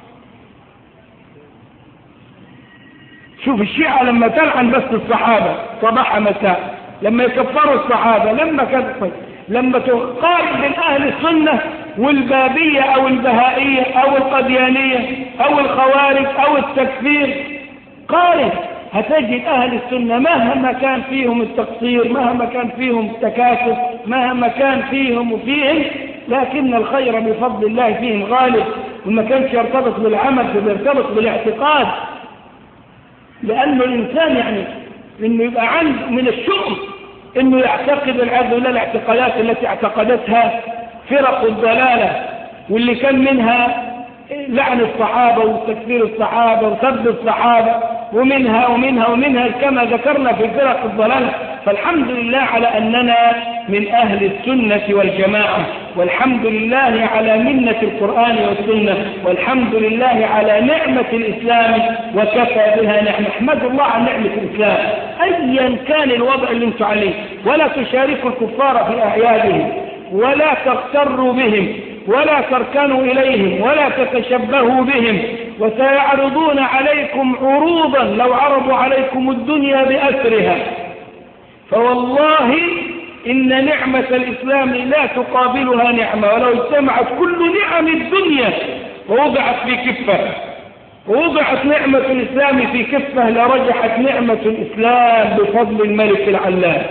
شوف الشيعة لما تلعن بس الصحابة صباح مساء، لما يكفروا الصحابة، لما تقارن بين أهل السنة والبابية أو البهائية أو القديانية أو الخوارج أو التكفير، قارن هتجد أهل السنة مهما كان فيهم التقصير، مهما كان فيهم التكاسل، مهما كان فيهم وفيهم، لكن الخير بفضل الله فيهم غالب. وما كانش يرتبط بالعمل فبيرتبط بالاعتقاد، لأنه الإنسان يعني إنه يبقى عنده من الشؤم إنه يعتقد العبد ولا الاعتقادات التي اعتقدتها فرق الضلالة، واللي كان منها لعن الصحابة وتكفير الصحابة وسب الصحابة ومنها كما ذكرنا في فرق الضلالة. فالحمد لله على أننا من أهل السنة والجماعة، والحمد لله على منة القرآن والسنة، والحمد لله على نعمة الإسلام وكفى بها نعمة. احمد الله على نعمة الإسلام أيا كان الوضع اللي انتم عليه، ولا تشاركوا الكفار في أعيادهم، ولا تغتروا بهم، ولا تركنوا إليهم، ولا تتشبهوا بهم، وسيعرضون عليكم عروضا لو عرضوا عليكم الدنيا بأسرها. فوالله إن نعمة الإسلام لا تقابلها نعمة، ولو اجتمعت كل نعم الدنيا ووضعت في كفة، ووضعت نعمة الإسلام في كفة لرجحت نعمة الإسلام بفضل الملك العلام.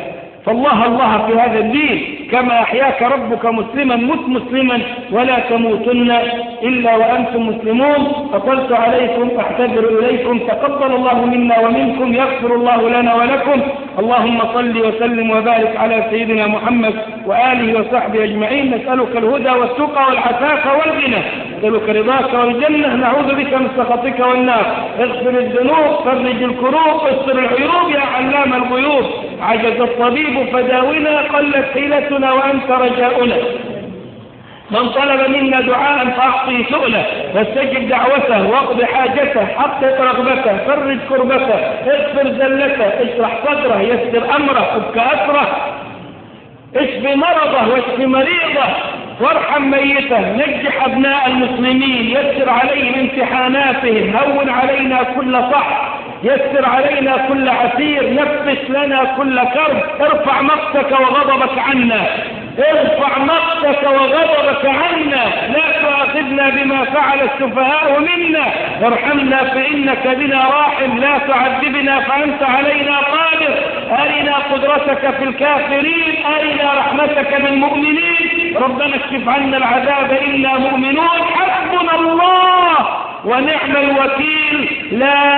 فالله الله في هذا الدين، كما أحياك ربك مسلما مت مسلما ولا تموتن إلا وأنتم مسلمون. أطلت عليكم أعتذر إليكم، تقبل الله منا ومنكم، يغفر الله لنا ولكم. اللهم صل وسلم وبارك على سيدنا محمد وآله وصحبه أجمعين. نسألك الهدى والتقى والعفاف والغنى، نسألك رضاك والجنة، نعوذ بك من سخطك والنار. اغفر الذنوب، فرج الكروب، استر العيوب يا علام الغيوب. عجز الطبيب فداونا، قلت حيلتنا وأنت رجاؤنا. من طلب منا دعاء فأعطي سؤله، فاستجب دعوته واقض حاجته، حقق رغبته، فرج كربته، اغفر زلته، اشرح صدره، يسر أمره، فك أسره، اشف مرضه واشف مريضه، وارحم ميته، نجح أبناء المسلمين، يسر عليهم امتحاناتهم، هون علينا كل صح، يسر علينا كل عسير، نفس لنا كل كرب، ارفع مقتك وغضبك عنا، ارفع مقتك وغضبك عنا، لا تؤاخذنا بما فعل السفهاء منا، ارحمنا فإنك بنا راحم، لا تعذبنا فأنت علينا قادر، أرنا قدرتك في الكافرين، أرنا رحمتك بالمؤمنين، ربنا اكشف عنا العذاب إنا مؤمنون، حسبنا الله ونعم الوكيل، لا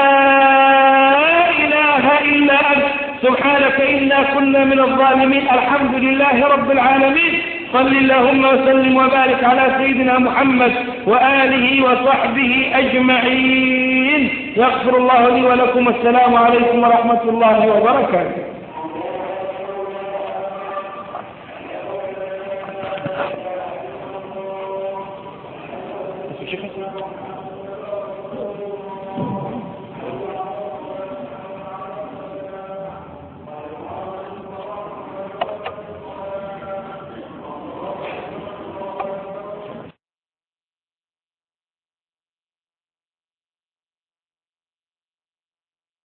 إله إلا أنت سبحانك إنا كنا من الظالمين. الحمد لله رب العالمين. صل اللهم وسلم وبارك على سيدنا محمد وآله وصحبه أجمعين. يغفر الله لي ولكم. السلام عليكم ورحمة الله وبركاته.